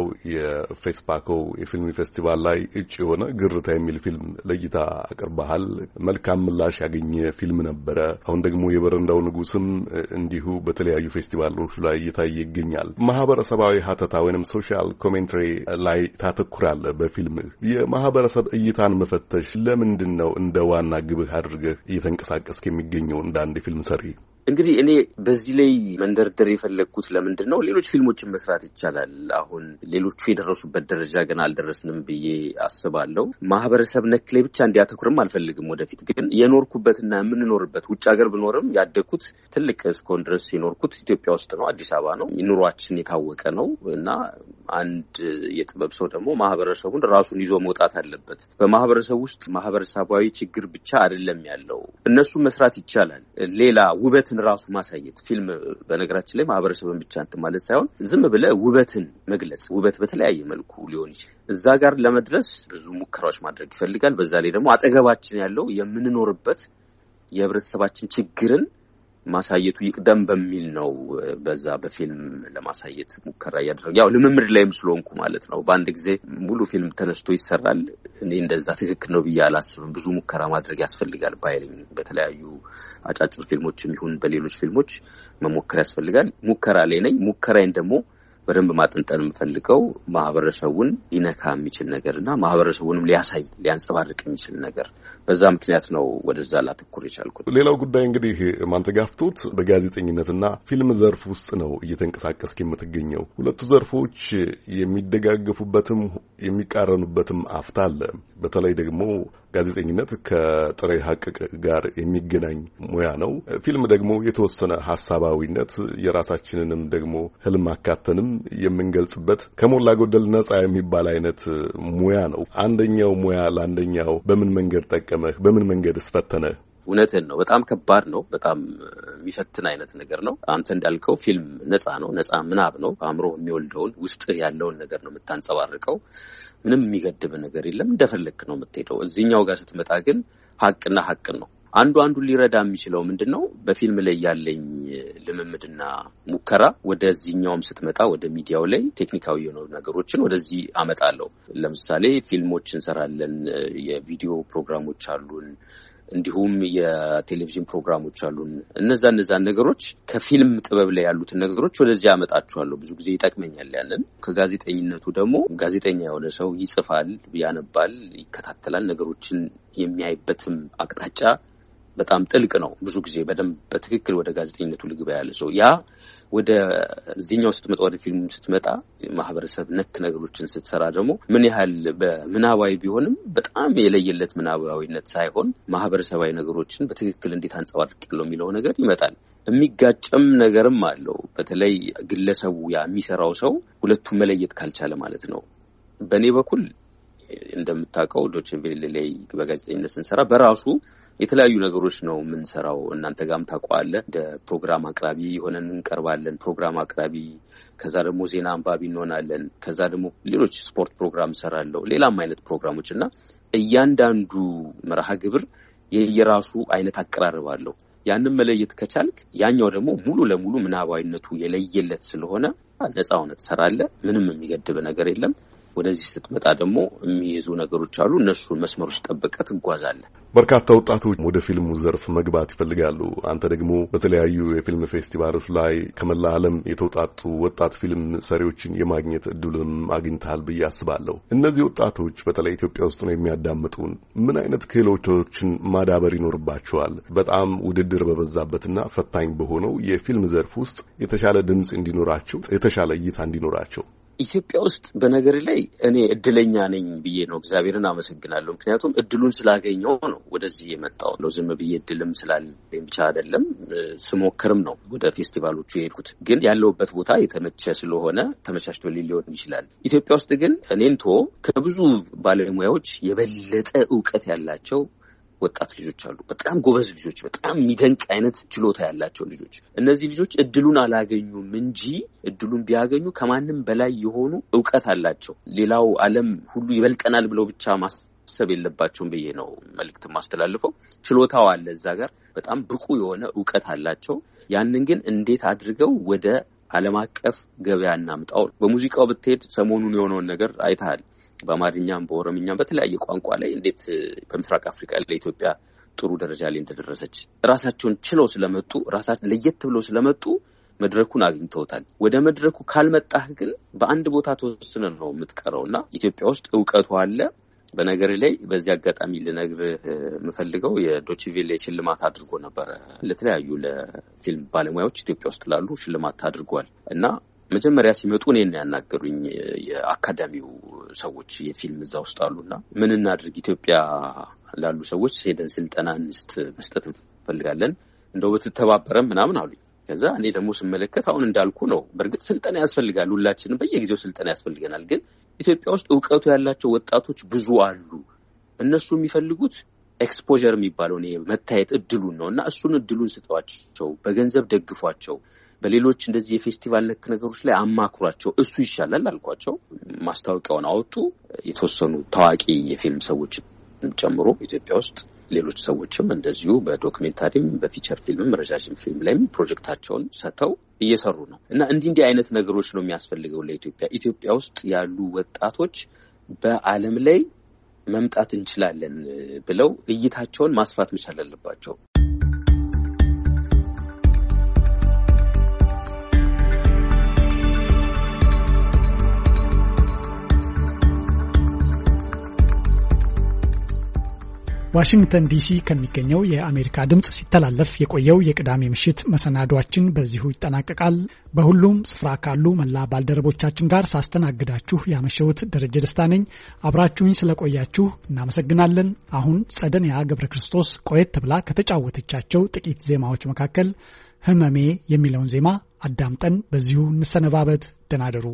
የፌስፓኮ የፊልም ፌስቲቫል ላይ እጩ የሆነ ግርታ የሚል ፊልም ለእይታ አቅርበሃል። መልካም ምላሽ ያገኘ ፊልም ነበረ። አሁን ደግሞ የበረንዳው ንጉስም እንዲሁ በተለያዩ ፌስቲቫሎች ላይ እየታየ ይገኛል። ማህበረሰባዊ ሀተታ ወይንም ሶሻል ኮሜንትሪ ላይ ታተኩራለህ በፊልምህ። የማህበረሰብ እይታን መፈተሽ ለምንድን ነው እንደ ዋና ግብህ አድርገህ እየተንቀሳቀስክ የሚገኘው እንደ አንድ ፊልም ሰሪ? እንግዲህ እኔ በዚህ ላይ መንደርደር የፈለግኩት ለምንድን ነው ሌሎች ፊልሞችን መስራት ይቻላል። አሁን ሌሎቹ የደረሱበት ደረጃ ገና አልደረስንም ብዬ አስባለሁ። ማህበረሰብ ነክ ላይ ብቻ እንዲያተኩርም አልፈልግም። ወደፊት ግን የኖርኩበትና የምንኖርበት ውጭ ሀገር ብኖርም ያደግኩት ትልቅ እስከሆን ድረስ የኖርኩት ኢትዮጵያ ውስጥ ነው፣ አዲስ አበባ ነው። ኑሯችን የታወቀ ነው እና አንድ የጥበብ ሰው ደግሞ ማህበረሰቡን ራሱን ይዞ መውጣት አለበት። በማህበረሰብ ውስጥ ማህበረሰባዊ ችግር ብቻ አይደለም ያለው፣ እነሱ መስራት ይቻላል። ሌላ ውበት ራሱ ማሳየት ፊልም በነገራችን ላይ ማህበረሰብን ብቻ እንትን ማለት ሳይሆን ዝም ብለህ ውበትን መግለጽ፣ ውበት በተለያየ መልኩ ሊሆን ይችላል። እዛ ጋር ለመድረስ ብዙ ሙከራዎች ማድረግ ይፈልጋል። በዛ ላይ ደግሞ አጠገባችን ያለው የምንኖርበት የህብረተሰባችን ችግርን ማሳየቱ ይቅደም በሚል ነው በዛ በፊልም ለማሳየት ሙከራ ያደረገ። ያው ልምምድ ላይም ስለሆንኩ ማለት ነው። በአንድ ጊዜ ሙሉ ፊልም ተነስቶ ይሰራል እኔ እንደዛ ትክክል ነው ብዬ አላስብም። ብዙ ሙከራ ማድረግ ያስፈልጋል። ባይልኝ በተለያዩ አጫጭር ፊልሞችም ይሁን በሌሎች ፊልሞች መሞከር ያስፈልጋል። ሙከራ ላይ ነኝ። ሙከራዬን ደግሞ በደንብ ማጠንጠን የምፈልገው ማህበረሰቡን ሊነካ የሚችል ነገርና ማህበረሰቡንም ሊያሳይ ሊያንጸባርቅ የሚችል ነገር። በዛ ምክንያት ነው ወደዛ ላተኩር የቻልኩት። ሌላው ጉዳይ እንግዲህ ማንተጋፍቶት በጋዜጠኝነትና ፊልም ዘርፍ ውስጥ ነው እየተንቀሳቀስክ የምትገኘው። ሁለቱ ዘርፎች የሚደጋገፉበትም የሚቃረኑበትም አፍታ አለ። በተለይ ደግሞ ጋዜጠኝነት ከጥሬ ሀቅ ጋር የሚገናኝ ሙያ ነው። ፊልም ደግሞ የተወሰነ ሐሳባዊነት የራሳችንንም ደግሞ ህልም አካተንም የምንገልጽበት ከሞላ ጎደል ነፃ የሚባል አይነት ሙያ ነው። አንደኛው ሙያ ለአንደኛው በምን መንገድ ጠቀመህ? በምን መንገድ እስፈተነህ? እውነትን ነው። በጣም ከባድ ነው። በጣም የሚፈትን አይነት ነገር ነው። አንተ እንዳልከው ፊልም ነፃ ነው። ነፃ ምናብ ነው። አእምሮ የሚወልደውን ውስጥ ያለውን ነገር ነው የምታንጸባርቀው። ምንም የሚገድብ ነገር የለም። እንደፈለክ ነው የምትሄደው። እዚህኛው ጋር ስትመጣ ግን ሀቅና ሀቅ ነው። አንዱ አንዱ ሊረዳ የሚችለው ምንድነው? በፊልም ላይ ያለኝ ልምምድና ሙከራ ወደዚህኛውም ስትመጣ ወደ ሚዲያው ላይ ቴክኒካዊ የሆኑ ነገሮችን ወደዚህ አመጣለሁ። ለምሳሌ ፊልሞች እንሰራለን፣ የቪዲዮ ፕሮግራሞች አሉን፣ እንዲሁም የቴሌቪዥን ፕሮግራሞች አሉን። እነዛ እነዛ ነገሮች ከፊልም ጥበብ ላይ ያሉትን ነገሮች ወደዚህ አመጣቸዋለሁ። ብዙ ጊዜ ይጠቅመኛል። ያንን ከጋዜጠኝነቱ ደግሞ ጋዜጠኛ የሆነ ሰው ይጽፋል፣ ያነባል፣ ይከታተላል። ነገሮችን የሚያይበትም አቅጣጫ በጣም ጥልቅ ነው። ብዙ ጊዜ በደንብ በትክክል ወደ ጋዜጠኝነቱ ልግባ ያለ ሰው ያ ወደ እዚህኛው ስትመጣ ወደ ፊልም ስትመጣ ማህበረሰብ ነክ ነገሮችን ስትሰራ ደግሞ ምን ያህል በምናባዊ ቢሆንም በጣም የለየለት ምናባዊነት ሳይሆን ማህበረሰባዊ ነገሮችን በትክክል እንዴት አንጸባርቃለሁ የሚለው ነገር ይመጣል። የሚጋጨም ነገርም አለው። በተለይ ግለሰቡ ያ የሚሰራው ሰው ሁለቱም መለየት ካልቻለ ማለት ነው። በእኔ በኩል እንደምታውቀው ዶቼ ቬለ ላይ በጋዜጠኝነት ስንሰራ በራሱ የተለያዩ ነገሮች ነው የምንሰራው። እናንተ ጋርም ታቋለ እንደ ፕሮግራም አቅራቢ ሆነን እንቀርባለን። ፕሮግራም አቅራቢ ከዛ ደግሞ ዜና አንባቢ እንሆናለን። ከዛ ደግሞ ሌሎች ስፖርት ፕሮግራም ሰራለው ሌላም አይነት ፕሮግራሞችና እያንዳንዱ መርሃ ግብር የየራሱ አይነት አቀራረብ አለው። ያንን መለየት ከቻልክ ያኛው ደግሞ ሙሉ ለሙሉ ምናባዊነቱ የለየለት ስለሆነ ነፃ ሆነ ትሰራለህ። ምንም የሚገድብ ነገር የለም። ወደዚህ ስትመጣ ደግሞ የሚይዙ ነገሮች አሉ። እነሱ መስመሮች ጠብቀህ ትጓዛለህ። በርካታ ወጣቶች ወደ ፊልሙ ዘርፍ መግባት ይፈልጋሉ። አንተ ደግሞ በተለያዩ የፊልም ፌስቲቫሎች ላይ ከመላ ዓለም የተውጣጡ ወጣት ፊልም ሰሪዎችን የማግኘት እድሉን አግኝተሃል ብዬ አስባለሁ። እነዚህ ወጣቶች በተለይ ኢትዮጵያ ውስጥ ነው የሚያዳምጡን። ምን አይነት ክህሎቶችን ማዳበር ይኖርባቸዋል? በጣም ውድድር በበዛበትና ፈታኝ በሆነው የፊልም ዘርፍ ውስጥ የተሻለ ድምጽ እንዲኖራቸው፣ የተሻለ እይታ እንዲኖራቸው ኢትዮጵያ ውስጥ በነገር ላይ እኔ እድለኛ ነኝ ብዬ ነው እግዚአብሔርን አመሰግናለሁ። ምክንያቱም እድሉን ስላገኘው ነው ወደዚህ የመጣው ነው። ዝም ብዬ እድልም ስላለኝ ብቻ አይደለም፣ ስሞክርም ነው ወደ ፌስቲቫሎቹ የሄድኩት። ግን ያለውበት ቦታ የተመቸ ስለሆነ ተመቻችቶ ሊሆን ይችላል። ኢትዮጵያ ውስጥ ግን እኔንቶ ከብዙ ባለሙያዎች የበለጠ ዕውቀት ያላቸው ወጣት ልጆች አሉ። በጣም ጎበዝ ልጆች፣ በጣም የሚደንቅ አይነት ችሎታ ያላቸው ልጆች። እነዚህ ልጆች እድሉን አላገኙም እንጂ እድሉን ቢያገኙ ከማንም በላይ የሆኑ ዕውቀት አላቸው። ሌላው ዓለም ሁሉ ይበልጠናል ብለው ብቻ ማሰብ የለባቸውም ብዬ ነው መልእክት ማስተላልፈው። ችሎታው አለ እዛ ጋር፣ በጣም ብቁ የሆነ ዕውቀት አላቸው። ያንን ግን እንዴት አድርገው ወደ ዓለም አቀፍ ገበያ እናምጣው። በሙዚቃው ብትሄድ ሰሞኑን የሆነውን ነገር አይተሃል። በአማርኛም በኦሮምኛም በተለያየ ቋንቋ ላይ እንዴት በምስራቅ አፍሪካ ለኢትዮጵያ ጥሩ ደረጃ ላይ እንደደረሰች ራሳቸውን ችለው ስለመጡ ራሳቸው ለየት ብለው ስለመጡ መድረኩን አግኝተውታል። ወደ መድረኩ ካልመጣህ ግን በአንድ ቦታ ተወስነ ነው የምትቀረውና ኢትዮጵያ ውስጥ ዕውቀቱ አለ። በነገር ላይ በዚህ አጋጣሚ ልነግርህ የምፈልገው የዶችቪሌ ሽልማት አድርጎ ነበር ለተለያዩ ለፊልም ባለሙያዎች ኢትዮጵያ ውስጥ ላሉ ሽልማት አድርጓል እና መጀመሪያ ሲመጡ እኔን ያናገሩኝ የአካዳሚው ሰዎች የፊልም እዛ ውስጥ አሉና ምን እናድርግ ኢትዮጵያ ላሉ ሰዎች ሄደን ስልጠና እንስጥ መስጠት እንፈልጋለን እንደው በተተባበረም ምናምን አሉኝ። ከዛ እኔ ደግሞ ስመለከት አሁን እንዳልኩ ነው። በእርግጥ ስልጠና ያስፈልጋል፣ ሁላችንም በየጊዜው ስልጠና ያስፈልገናል። ግን ኢትዮጵያ ውስጥ ዕውቀቱ ያላቸው ወጣቶች ብዙ አሉ። እነሱ የሚፈልጉት ኤክስፖዠር የሚባለው ነው መታየት እድሉን ነውና እሱን እድሉን ስጧቸው፣ በገንዘብ ደግፏቸው፣ በሌሎች እንደዚህ የፌስቲቫል ነክ ነገሮች ላይ አማክሯቸው፣ እሱ ይሻላል አልኳቸው። ማስታወቂያውን አወጡ። የተወሰኑ ታዋቂ የፊልም ሰዎች ጨምሮ ኢትዮጵያ ውስጥ ሌሎች ሰዎችም እንደዚሁ በዶክሜንታሪም በፊቸር ፊልምም ረጃጅም ፊልም ላይም ፕሮጀክታቸውን ሰጥተው እየሰሩ ነው እና እንዲህ እንዲህ አይነት ነገሮች ነው የሚያስፈልገው ለኢትዮጵያ። ኢትዮጵያ ውስጥ ያሉ ወጣቶች በዓለም ላይ መምጣት እንችላለን ብለው እይታቸውን ማስፋት መቻል አለባቸው። ዋሽንግተን ዲሲ ከሚገኘው የአሜሪካ ድምጽ ሲተላለፍ የቆየው የቅዳሜ ምሽት መሰናዷችን በዚሁ ይጠናቀቃል። በሁሉም ስፍራ ካሉ መላ ባልደረቦቻችን ጋር ሳስተናግዳችሁ ያመሸሁት ደረጀ ደስታ ነኝ። አብራችሁኝ ስለቆያችሁ እናመሰግናለን። አሁን ጸደንያ ገብረ ክርስቶስ ቆየት ብላ ከተጫወተቻቸው ጥቂት ዜማዎች መካከል ህመሜ የሚለውን ዜማ አዳምጠን በዚሁ እንሰነባበት። ደህና እደሩ።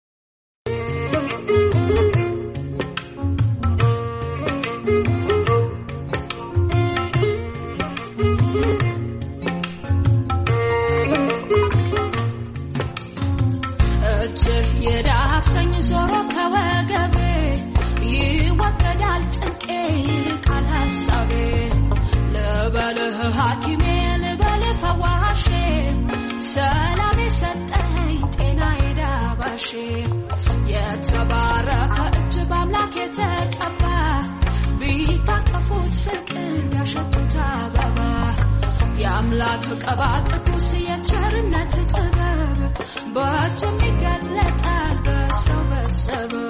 የዳብሰኝ ዞሮ ከወገቤ ይወገዳል ጭንቄ ይርቃል ሀሳቤ ልበልህ ሐኪሜ ልበልህ ፈዋሼ ሰላም የሰጠኝ ጤና የዳባሼ የተባረከ እጅ በአምላክ የተቀባ ቢታቀፉት ፍቅር ያሸቱት አበባ የአምላክ ቀባ ቅዱስ የቸርነት ጥበብ በእጅም ይገለጣል በሰው በሰበብ